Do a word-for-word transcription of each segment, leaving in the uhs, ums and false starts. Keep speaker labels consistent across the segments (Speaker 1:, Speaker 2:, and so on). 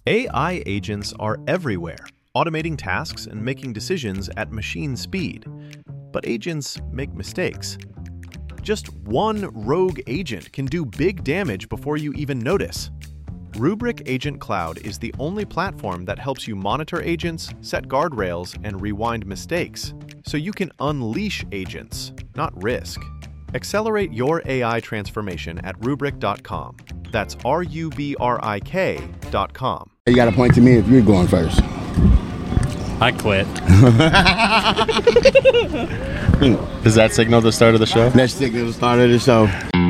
Speaker 1: A I agents are everywhere, automating tasks and making decisions at machine speed. But agents make mistakes. Just one rogue agent can do big damage before you even notice. Rubrik Agent Cloud is the only platform that helps you monitor agents, set guardrails, and rewind mistakes, so you can unleash agents, not risk. Accelerate your A I transformation at rubrik dot com. That's R U B R I K dot com.
Speaker 2: You got to point to me if you're going first.
Speaker 3: I quit.
Speaker 4: Does that signal the start of the show?
Speaker 2: Let's signal the start of the show.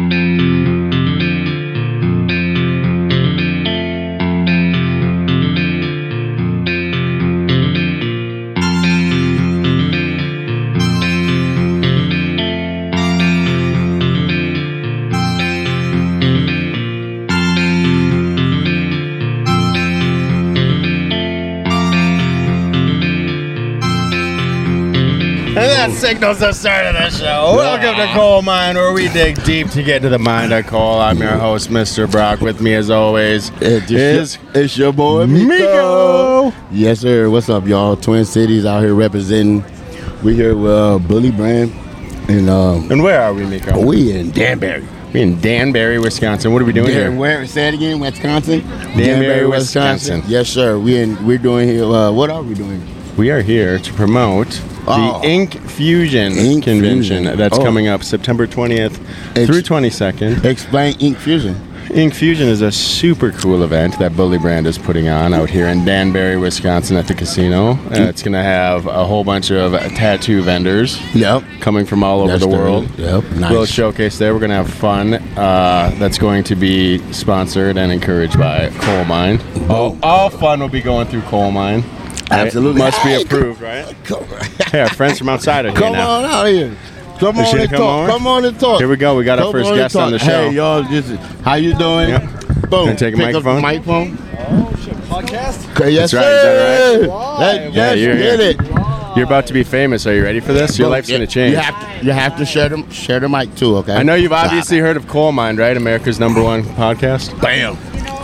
Speaker 4: And that signals the start of the show. Welcome to Coal Mine, where we dig deep to get to the mind of coal. I'm your host, Mister Brock. With me, as always,
Speaker 2: It
Speaker 4: is
Speaker 2: is it's your boy Miko.
Speaker 4: Miko.
Speaker 2: Yes, sir. What's up, y'all? Twin Cities out here representing. We here with uh, Bully Brand, and um,
Speaker 4: And where are we, Miko?
Speaker 2: we in Danbury.
Speaker 4: We in Danbury, Wisconsin. What are we doing
Speaker 2: Dan-
Speaker 4: here?
Speaker 2: Where? Say it again. Wisconsin.
Speaker 4: Danbury, Wisconsin.
Speaker 2: Yes, sir. We in. We're doing here. Uh, what are we doing?
Speaker 4: We are here to promote
Speaker 2: Oh.
Speaker 4: the Ink Fusion
Speaker 2: Ink
Speaker 4: Convention
Speaker 2: Fusion.
Speaker 4: that's
Speaker 2: Oh.
Speaker 4: coming up September twentieth
Speaker 2: Ex-
Speaker 4: through twenty-second.
Speaker 2: Explain Ink Fusion.
Speaker 4: Ink Fusion is a super cool event that Bully Brand is putting on out here in Danbury, Wisconsin at the casino. Uh, it's going to have a whole bunch of tattoo vendors
Speaker 2: Yep.
Speaker 4: coming from all over
Speaker 2: That's
Speaker 4: the
Speaker 2: the-
Speaker 4: world.
Speaker 2: yep, nice.
Speaker 4: Little showcase there. We're going to have fun. Uh, that's going to be sponsored and encouraged by Coal Mine. All, all fun will be going through Coal Mine. Right?
Speaker 2: Absolutely.
Speaker 4: Must be
Speaker 2: Hey,
Speaker 4: approved, right?
Speaker 2: Come,
Speaker 4: Hey, our friends from outside are here
Speaker 2: come
Speaker 4: now.
Speaker 2: on out here. Come
Speaker 4: Is
Speaker 2: on
Speaker 4: she
Speaker 2: and
Speaker 4: come
Speaker 2: talk.
Speaker 4: over?
Speaker 2: Come on and talk.
Speaker 4: Here we go. We got our
Speaker 2: Come
Speaker 4: first
Speaker 2: on and
Speaker 4: guest on
Speaker 2: talk.
Speaker 4: the show.
Speaker 2: Hey, y'all, this is, how you doing?
Speaker 4: Yep.
Speaker 2: Boom.
Speaker 4: Can I take a
Speaker 2: Pick up the
Speaker 4: microphone?
Speaker 2: microphone.
Speaker 5: Podcast?
Speaker 2: Okay, yes,
Speaker 4: That's right,
Speaker 2: sir.
Speaker 4: is that right?
Speaker 2: That,
Speaker 4: Yeah,
Speaker 2: yes,
Speaker 4: you're
Speaker 2: get
Speaker 4: here.
Speaker 2: it.
Speaker 4: You're about to be famous. Are you ready for this? Your
Speaker 2: Boom.
Speaker 4: life's
Speaker 2: Yeah,
Speaker 4: going to change.
Speaker 2: You have to, you have to share the, share the mic too, okay?
Speaker 4: I know you've obviously heard of Coal Mine, right? America's number one podcast.
Speaker 2: Bam.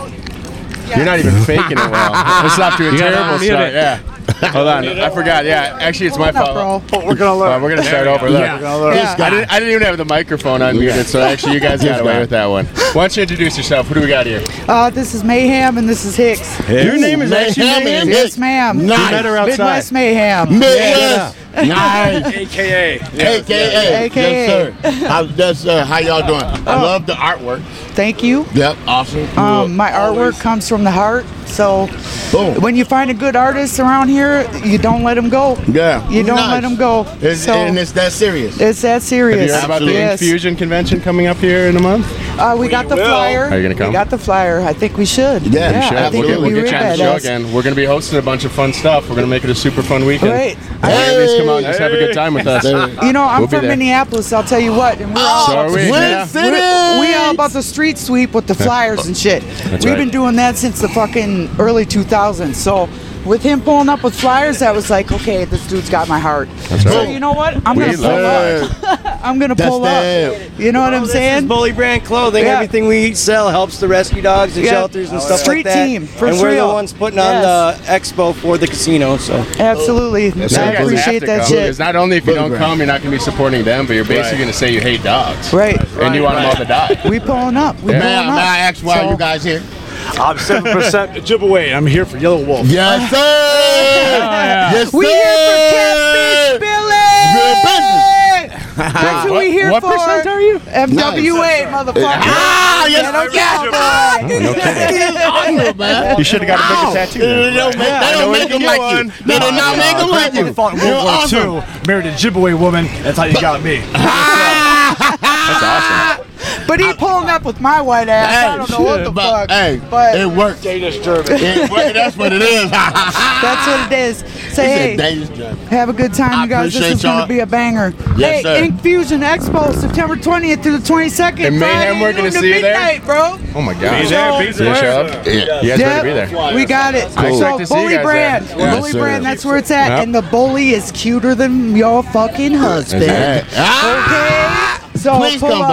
Speaker 4: You're not even faking it well. It's off to a
Speaker 3: You gotta
Speaker 4: terrible
Speaker 3: unmute
Speaker 4: start.
Speaker 3: it.
Speaker 4: Yeah. Hold on. I forgot. Yeah. Actually, it's my fault.
Speaker 5: We're gonna
Speaker 4: Uh,
Speaker 5: learn.
Speaker 4: we're going to start over. Look.
Speaker 5: We're gonna learn.
Speaker 2: Yeah.
Speaker 4: I didn't, I didn't even have the microphone unmuted, so actually you guys got away
Speaker 2: guy.
Speaker 4: with that one. Why don't you introduce yourself? Who do we got here?
Speaker 6: Uh, this is Mayhem and this is Hicks.
Speaker 4: Your name is
Speaker 2: Mayhem
Speaker 4: actually
Speaker 2: and
Speaker 4: Mayhem?
Speaker 2: Hicks.
Speaker 6: Yes, ma'am.
Speaker 2: Nice.
Speaker 4: met her outside.
Speaker 6: Midwest Mayhem.
Speaker 2: Midwest. Nice.
Speaker 5: A K A.
Speaker 2: A K A.
Speaker 6: A K A.
Speaker 2: Yes, sir. How, yes, sir. How y'all doing? I love the artwork.
Speaker 6: Thank you.
Speaker 2: Yep, awesome.
Speaker 6: Um, my
Speaker 2: Always.
Speaker 6: artwork comes from the heart, so
Speaker 2: Boom.
Speaker 6: when you find a good artist around here, you don't let them go.
Speaker 2: Yeah.
Speaker 6: You don't
Speaker 2: Nice.
Speaker 6: let them go.
Speaker 2: It's,
Speaker 6: so
Speaker 2: and it's that serious.
Speaker 6: it's that
Speaker 4: Have
Speaker 6: serious.
Speaker 4: you heard about the Ink
Speaker 6: yes.
Speaker 4: Fusion convention coming up here in a month?
Speaker 6: Uh, we got the
Speaker 5: will.
Speaker 6: flyer.
Speaker 4: Are you gonna come?
Speaker 6: We got the flyer. I think we should.
Speaker 2: Yeah, you
Speaker 4: Sure,
Speaker 6: I
Speaker 4: we'll
Speaker 6: think
Speaker 4: get,
Speaker 6: we'll
Speaker 4: we'll
Speaker 6: be
Speaker 4: get you on the
Speaker 6: real
Speaker 4: show
Speaker 6: badass.
Speaker 4: again. We're going to be hosting a bunch of fun stuff. We're going to make it a super fun weekend.
Speaker 6: Right.
Speaker 4: Or at least come out and just have a good time with us.
Speaker 6: You know, I'm
Speaker 4: We'll be
Speaker 6: from
Speaker 4: there.
Speaker 6: Minneapolis. I'll tell you what. And we're all
Speaker 4: So
Speaker 6: about
Speaker 4: are
Speaker 6: the
Speaker 4: we.
Speaker 2: Twin
Speaker 4: Yeah.
Speaker 2: Cities.
Speaker 6: We, we all about the street sweep with the flyers and shit. We've
Speaker 4: right.
Speaker 6: been doing that since the fucking early two thousands. So with him pulling up with flyers, that was like, okay, this dude's got my heart.
Speaker 4: That's
Speaker 6: So
Speaker 4: right.
Speaker 6: you know what? I'm
Speaker 4: We
Speaker 6: gonna pull
Speaker 4: love
Speaker 6: up. I'm gonna
Speaker 2: That's
Speaker 6: pull
Speaker 2: that.
Speaker 6: up. You know what I'm
Speaker 5: This is
Speaker 6: saying?
Speaker 5: Bully Brand Clothing.
Speaker 6: Yeah.
Speaker 5: Everything we sell helps the rescue dogs and
Speaker 6: Yeah.
Speaker 5: shelters and stuff
Speaker 6: Street
Speaker 5: like that.
Speaker 6: team, for
Speaker 5: and we're
Speaker 6: real.
Speaker 5: the ones putting on
Speaker 6: Yes.
Speaker 5: the expo for the casino. So
Speaker 6: Absolutely.
Speaker 4: So
Speaker 6: I
Speaker 4: you guys have
Speaker 6: appreciate
Speaker 4: to
Speaker 6: that
Speaker 4: come,
Speaker 6: shit.
Speaker 4: Because not only if you don't
Speaker 2: Right.
Speaker 4: come, you're not going to be supporting them, but you're basically going to say you hate dogs.
Speaker 6: Right.
Speaker 4: And you want them all to die.
Speaker 6: We pulling up. We
Speaker 4: Yeah.
Speaker 2: May I,
Speaker 6: pulling up.
Speaker 2: may I ask why
Speaker 6: So-
Speaker 2: you guys here?
Speaker 7: I'm seven percent Ojibwe. I'm here for Yellow Wolf.
Speaker 2: Yes, sir. Yes,
Speaker 6: We
Speaker 2: sir.
Speaker 6: here for Catfish Billy.
Speaker 2: Good business.
Speaker 6: That's who we here
Speaker 4: what
Speaker 6: for.
Speaker 4: percent are you?
Speaker 6: M W A, motherfucker.
Speaker 2: Ah, yes,
Speaker 6: Ghetto
Speaker 2: yes.
Speaker 6: Cowboy.
Speaker 4: No kidding.
Speaker 2: Awesome, man.
Speaker 4: You should have got a bigger tattoo.
Speaker 2: They
Speaker 4: then.
Speaker 2: don't make, they
Speaker 4: I know
Speaker 2: don't
Speaker 4: where
Speaker 2: make
Speaker 4: to
Speaker 2: them
Speaker 4: get
Speaker 2: like
Speaker 4: one.
Speaker 2: you. They do not make them like you.
Speaker 7: Fought in
Speaker 2: You're
Speaker 7: World War
Speaker 2: awesome.
Speaker 7: Two. Married a Ojibwe woman. That's how you got me.
Speaker 4: That's awesome.
Speaker 6: But he pulling up with my white ass. I don't know what the
Speaker 2: but,
Speaker 6: fuck.
Speaker 2: Hey,
Speaker 6: but
Speaker 2: it worked.
Speaker 7: Danish German.
Speaker 2: It worked. That's what it is.
Speaker 6: that's what it is. Say, hey,
Speaker 2: Danish German.
Speaker 6: have a good time,
Speaker 2: I
Speaker 6: you guys. This
Speaker 2: appreciate
Speaker 6: is going
Speaker 2: y'all.
Speaker 6: to be a banger.
Speaker 2: Yes,
Speaker 6: hey,
Speaker 2: sir.
Speaker 6: Ink Fusion Expo, September twentieth through the twenty-second.
Speaker 4: And Mayhem,
Speaker 6: Friday
Speaker 4: we're gonna
Speaker 6: noon to
Speaker 4: see you there?
Speaker 6: midnight, bro.
Speaker 4: Oh my God.
Speaker 6: Be there, be
Speaker 4: You
Speaker 6: there.
Speaker 4: show up?
Speaker 2: Yeah.
Speaker 4: You guys better be there.
Speaker 6: We got it.
Speaker 4: I
Speaker 6: So
Speaker 4: expect to see you
Speaker 6: Bully
Speaker 4: guys
Speaker 6: Brand,
Speaker 4: there.
Speaker 2: Yes,
Speaker 6: Bully
Speaker 2: sir.
Speaker 6: Brand, that's where it's at.
Speaker 4: Yep.
Speaker 6: And the bully is cuter than your fucking husband.
Speaker 4: That's
Speaker 2: Ah,
Speaker 6: Okay, so
Speaker 2: please
Speaker 6: pull
Speaker 2: come
Speaker 6: up.
Speaker 2: back.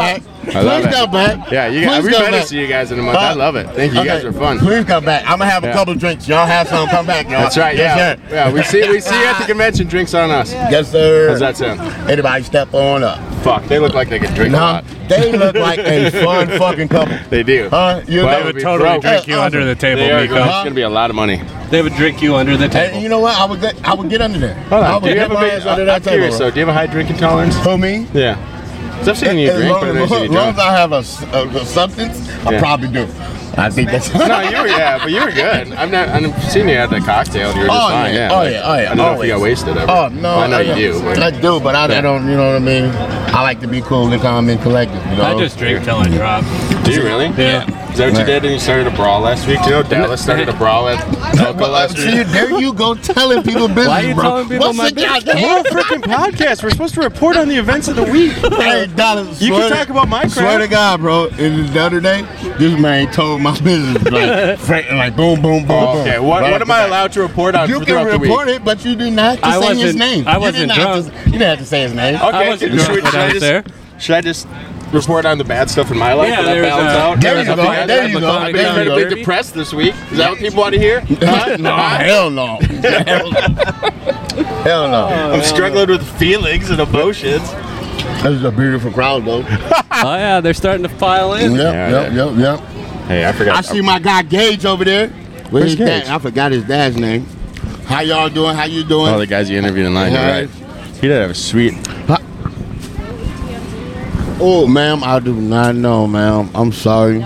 Speaker 4: I love
Speaker 2: Please
Speaker 4: it.
Speaker 2: come back.
Speaker 4: Yeah, you guys,
Speaker 2: Please
Speaker 4: we
Speaker 2: come
Speaker 4: better
Speaker 2: back.
Speaker 4: see you guys in a month. I love it. Thank you. You guys
Speaker 2: Okay,
Speaker 4: are fun.
Speaker 2: Please come back. I'm gonna have a
Speaker 4: Yeah.
Speaker 2: couple drinks. Y'all have some. Come back, y'all.
Speaker 4: That's right.
Speaker 2: Yes,
Speaker 4: Yeah.
Speaker 2: sir.
Speaker 4: Yeah. We see. We see you at the convention. Drinks on us.
Speaker 2: Yes, sir.
Speaker 4: How's that sound?
Speaker 2: Anybody step on up.
Speaker 4: Fuck. They look like they could drink a
Speaker 2: No,
Speaker 4: lot.
Speaker 2: they look like a fun fucking couple.
Speaker 4: They do.
Speaker 2: Huh? You
Speaker 4: Well,
Speaker 2: know,
Speaker 4: they would
Speaker 3: Would totally
Speaker 4: broke.
Speaker 3: drink you
Speaker 2: That's
Speaker 3: under the table,
Speaker 4: They are
Speaker 3: Miko.
Speaker 4: going. It's gonna be a lot of money.
Speaker 3: They would drink you under the table.
Speaker 2: and you know what? I would get, I would get under there.
Speaker 4: Hold
Speaker 2: I
Speaker 4: on.
Speaker 2: would
Speaker 4: Do you
Speaker 2: get
Speaker 4: have a
Speaker 2: my
Speaker 4: big?
Speaker 2: ass under
Speaker 4: I'm
Speaker 2: that table,
Speaker 4: curious.
Speaker 2: bro.
Speaker 4: So, do you have a high drinking tolerance?
Speaker 2: For me,
Speaker 4: Yeah. 'Cause I've seen you
Speaker 2: as
Speaker 4: drink,
Speaker 2: long,
Speaker 4: but I've
Speaker 2: as
Speaker 4: never seen you
Speaker 2: long as
Speaker 4: drunk.
Speaker 2: I have a, s- a- a substance, I
Speaker 4: Yeah.
Speaker 2: probably do. I think that's.
Speaker 4: No, you were yeah, but you were good. I've not. I've seen you at the cocktail. and You were just
Speaker 2: Oh,
Speaker 4: fine.
Speaker 2: yeah.
Speaker 4: Yeah.
Speaker 2: Oh,
Speaker 4: like,
Speaker 2: yeah. Oh, yeah.
Speaker 4: I don't know if you got
Speaker 2: Always.
Speaker 4: wasted ever.
Speaker 2: Oh no,
Speaker 4: Well, I know
Speaker 2: I,
Speaker 4: you do. But
Speaker 2: I do, but I,
Speaker 4: Yeah.
Speaker 2: I don't. You know what I mean? I like to be cool and calm and collected. You know.
Speaker 3: I just drink till I drop.
Speaker 4: do you really?
Speaker 3: Yeah.
Speaker 4: Is that what you did? And you started a brawl last week? Do you know Dallas started a brawl at Elko last
Speaker 2: See,
Speaker 4: week?
Speaker 2: there you go telling people business,
Speaker 3: Why are you
Speaker 2: bro.
Speaker 3: telling people
Speaker 2: What's
Speaker 3: my
Speaker 2: the
Speaker 3: business?
Speaker 2: goddamn-
Speaker 4: We're a freaking podcast. We're supposed to report on the events of the week.
Speaker 2: Hey, Dallas,
Speaker 4: You
Speaker 2: swear
Speaker 4: can
Speaker 2: to-
Speaker 4: talk about my crap.
Speaker 2: Swear to God, bro. And the other day, this man told my business like, fra- like boom, boom, boom,
Speaker 4: Oh,
Speaker 2: boom.
Speaker 4: okay, what,
Speaker 2: Right
Speaker 4: what
Speaker 2: off
Speaker 4: am I
Speaker 2: the bat.
Speaker 4: allowed to report on
Speaker 2: You
Speaker 4: for
Speaker 2: can
Speaker 4: throughout the week?
Speaker 2: report it, but you did not have to
Speaker 3: I
Speaker 2: say his
Speaker 3: wasn't-
Speaker 2: name.
Speaker 3: I
Speaker 2: You
Speaker 3: wasn't
Speaker 2: didn't have
Speaker 3: drunk.
Speaker 2: to- You didn't have to say his name.
Speaker 4: Okay,
Speaker 3: I wasn't
Speaker 4: should,
Speaker 3: drunk
Speaker 4: we-
Speaker 3: when
Speaker 4: should
Speaker 3: I
Speaker 4: I
Speaker 3: was
Speaker 4: just,
Speaker 3: there.
Speaker 4: should I just report on the bad stuff in my life?
Speaker 3: Yeah,
Speaker 4: and that
Speaker 3: there was
Speaker 4: balance
Speaker 3: a-
Speaker 4: out?
Speaker 2: There you
Speaker 4: Is that
Speaker 2: go,
Speaker 4: okay?
Speaker 2: there you go.
Speaker 4: I've been
Speaker 2: There you
Speaker 4: incredibly
Speaker 2: go.
Speaker 4: depressed this week. Is that what people want to hear? Huh?
Speaker 2: No, hell no. Hell no. Hell no.
Speaker 4: I'm struggling with feelings and emotions.
Speaker 2: This is a beautiful crowd, though.
Speaker 3: Oh yeah, they're starting to file in.
Speaker 2: Yep,
Speaker 4: Yeah,
Speaker 2: yep, yep, yep.
Speaker 4: Hey, I forgot.
Speaker 2: I see my guy Gage over there. With
Speaker 4: Where's
Speaker 2: his dad.
Speaker 4: Gage?
Speaker 2: I forgot his dad's name. How y'all doing? How you doing?
Speaker 4: Oh, the guys you interviewed in line, you're
Speaker 2: Yeah.
Speaker 4: right. He did have a sweet.
Speaker 2: Oh, ma'am, I do not know, ma'am. I'm sorry.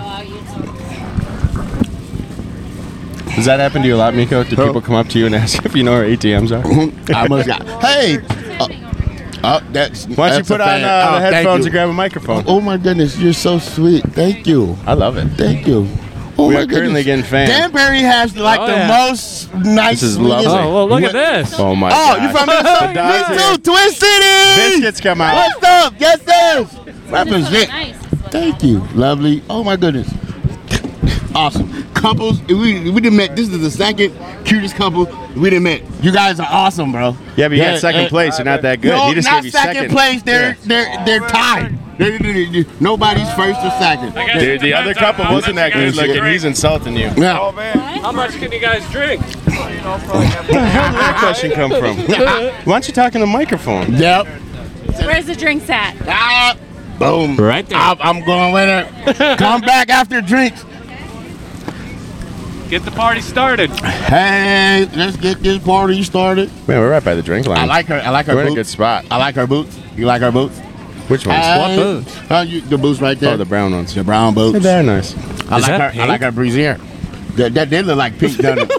Speaker 4: Does that happen to you a lot, Miko? Do
Speaker 2: Huh?
Speaker 4: people come up to you and ask if you know where A T Ms are?
Speaker 2: I must got. Hey, uh, uh, that's.
Speaker 4: Why don't you
Speaker 2: that's a
Speaker 4: put on
Speaker 2: fan.
Speaker 4: uh,
Speaker 2: Oh,
Speaker 4: the
Speaker 2: thank
Speaker 4: headphones
Speaker 2: you.
Speaker 4: and grab a microphone?
Speaker 2: Oh my goodness, you're so sweet. Thank you.
Speaker 4: I love it.
Speaker 2: Thank you. Oh
Speaker 4: We
Speaker 2: my
Speaker 4: are currently
Speaker 2: goodness.
Speaker 4: getting fans.
Speaker 2: Danbury has like
Speaker 3: Oh,
Speaker 2: the
Speaker 3: yeah.
Speaker 2: most nice.
Speaker 4: This is
Speaker 2: sweetest-
Speaker 4: lovely.
Speaker 3: Oh well, look at this.
Speaker 4: Oh my
Speaker 2: Oh,
Speaker 4: god.
Speaker 2: you from Minnesota?
Speaker 4: The dogs
Speaker 2: Me
Speaker 4: here.
Speaker 2: too. Twin Cities.
Speaker 4: Biscuits come out.
Speaker 2: What's up? Yes, sir. Represent. Thank you. Lovely. Oh my goodness. Awesome. Couples, we we done met. This is the second cutest couple we done met. You guys are awesome, bro.
Speaker 4: Yeah, but you
Speaker 2: Yeah,
Speaker 4: got second
Speaker 2: uh,
Speaker 4: place. You're not that good.
Speaker 2: No,
Speaker 4: he just
Speaker 2: not
Speaker 4: gave you
Speaker 2: second,
Speaker 4: second
Speaker 2: place. They're
Speaker 4: Yeah.
Speaker 2: they're they're tied. They're- they're- they're- nobody's first or second.
Speaker 4: Dude, the other couple wasn't that good looking. He's insulting you.
Speaker 2: Yeah.
Speaker 3: How much can you guys drink?
Speaker 4: Where did that question come from? Why don't you talk in the microphone?
Speaker 2: Yep.
Speaker 8: Where's the drinks at?
Speaker 2: Ah, boom.
Speaker 3: Right there.
Speaker 2: I'm, I'm going with it. Come back after drinks.
Speaker 3: Get the party started.
Speaker 2: Hey, let's get this party started.
Speaker 4: Man, we're right by the drink line.
Speaker 2: I like her. I like her
Speaker 4: We're in a
Speaker 2: boots.
Speaker 4: good spot.
Speaker 2: I like her boots. You like her boots?
Speaker 4: Which ones?
Speaker 2: Hey.
Speaker 3: boots?
Speaker 2: Uh, you, the boots right there.
Speaker 4: Oh, the brown ones.
Speaker 2: The brown boots.
Speaker 4: They're nice.
Speaker 2: I
Speaker 3: Is
Speaker 2: like
Speaker 3: that
Speaker 2: her. I
Speaker 3: pink?
Speaker 2: like her brassiere. That, that did look like pink, doesn't it?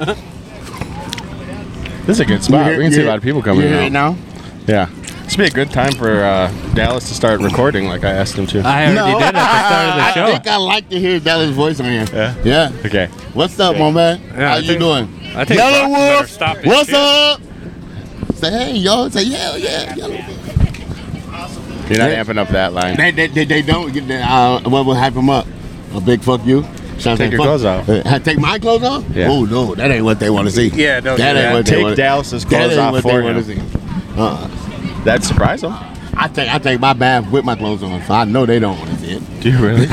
Speaker 4: This is a good spot.
Speaker 2: You hear-
Speaker 4: We can see
Speaker 2: you
Speaker 4: a lot of people coming
Speaker 2: you hear
Speaker 4: in
Speaker 2: it
Speaker 4: now.
Speaker 2: now.
Speaker 4: Yeah. This would be a good time for uh, Dallas to start recording like I asked him to.
Speaker 3: I already did at the start of the
Speaker 2: I
Speaker 3: show.
Speaker 2: think I like to hear Dallas' voice on here.
Speaker 4: Yeah?
Speaker 2: Yeah.
Speaker 4: Okay.
Speaker 2: What's up, my man?
Speaker 3: Yeah,
Speaker 2: How
Speaker 3: I
Speaker 2: you
Speaker 3: think-
Speaker 2: doing?
Speaker 3: I think
Speaker 2: Yellow
Speaker 3: Brock better
Speaker 2: Wolf.
Speaker 3: stop his
Speaker 2: What's
Speaker 3: shit.
Speaker 2: up? Say hey, y'all. Say yeah, yeah. Yellow Wolf.
Speaker 4: You're not
Speaker 2: Yeah.
Speaker 4: amping up that line.
Speaker 2: They, they, they, they don't get the, uh, what will hype them up? A big fuck you? Should I
Speaker 4: Take
Speaker 2: say
Speaker 4: your
Speaker 2: fuck?
Speaker 4: clothes off.
Speaker 2: Uh, take my clothes off?
Speaker 4: Yeah.
Speaker 2: Oh, no. That ain't what they want to see.
Speaker 3: Yeah, don't
Speaker 2: that
Speaker 3: do
Speaker 2: ain't
Speaker 3: that.
Speaker 2: what they
Speaker 4: Take
Speaker 2: wanna-
Speaker 4: Dallas's
Speaker 2: that
Speaker 4: clothes
Speaker 2: ain't
Speaker 4: off
Speaker 2: what
Speaker 4: for
Speaker 2: they
Speaker 4: him.
Speaker 2: wanna see. Uh-uh.
Speaker 4: That'd surprise him.
Speaker 2: I take I take my bath with my clothes on, so I know they don't want to see it.
Speaker 4: Do you really?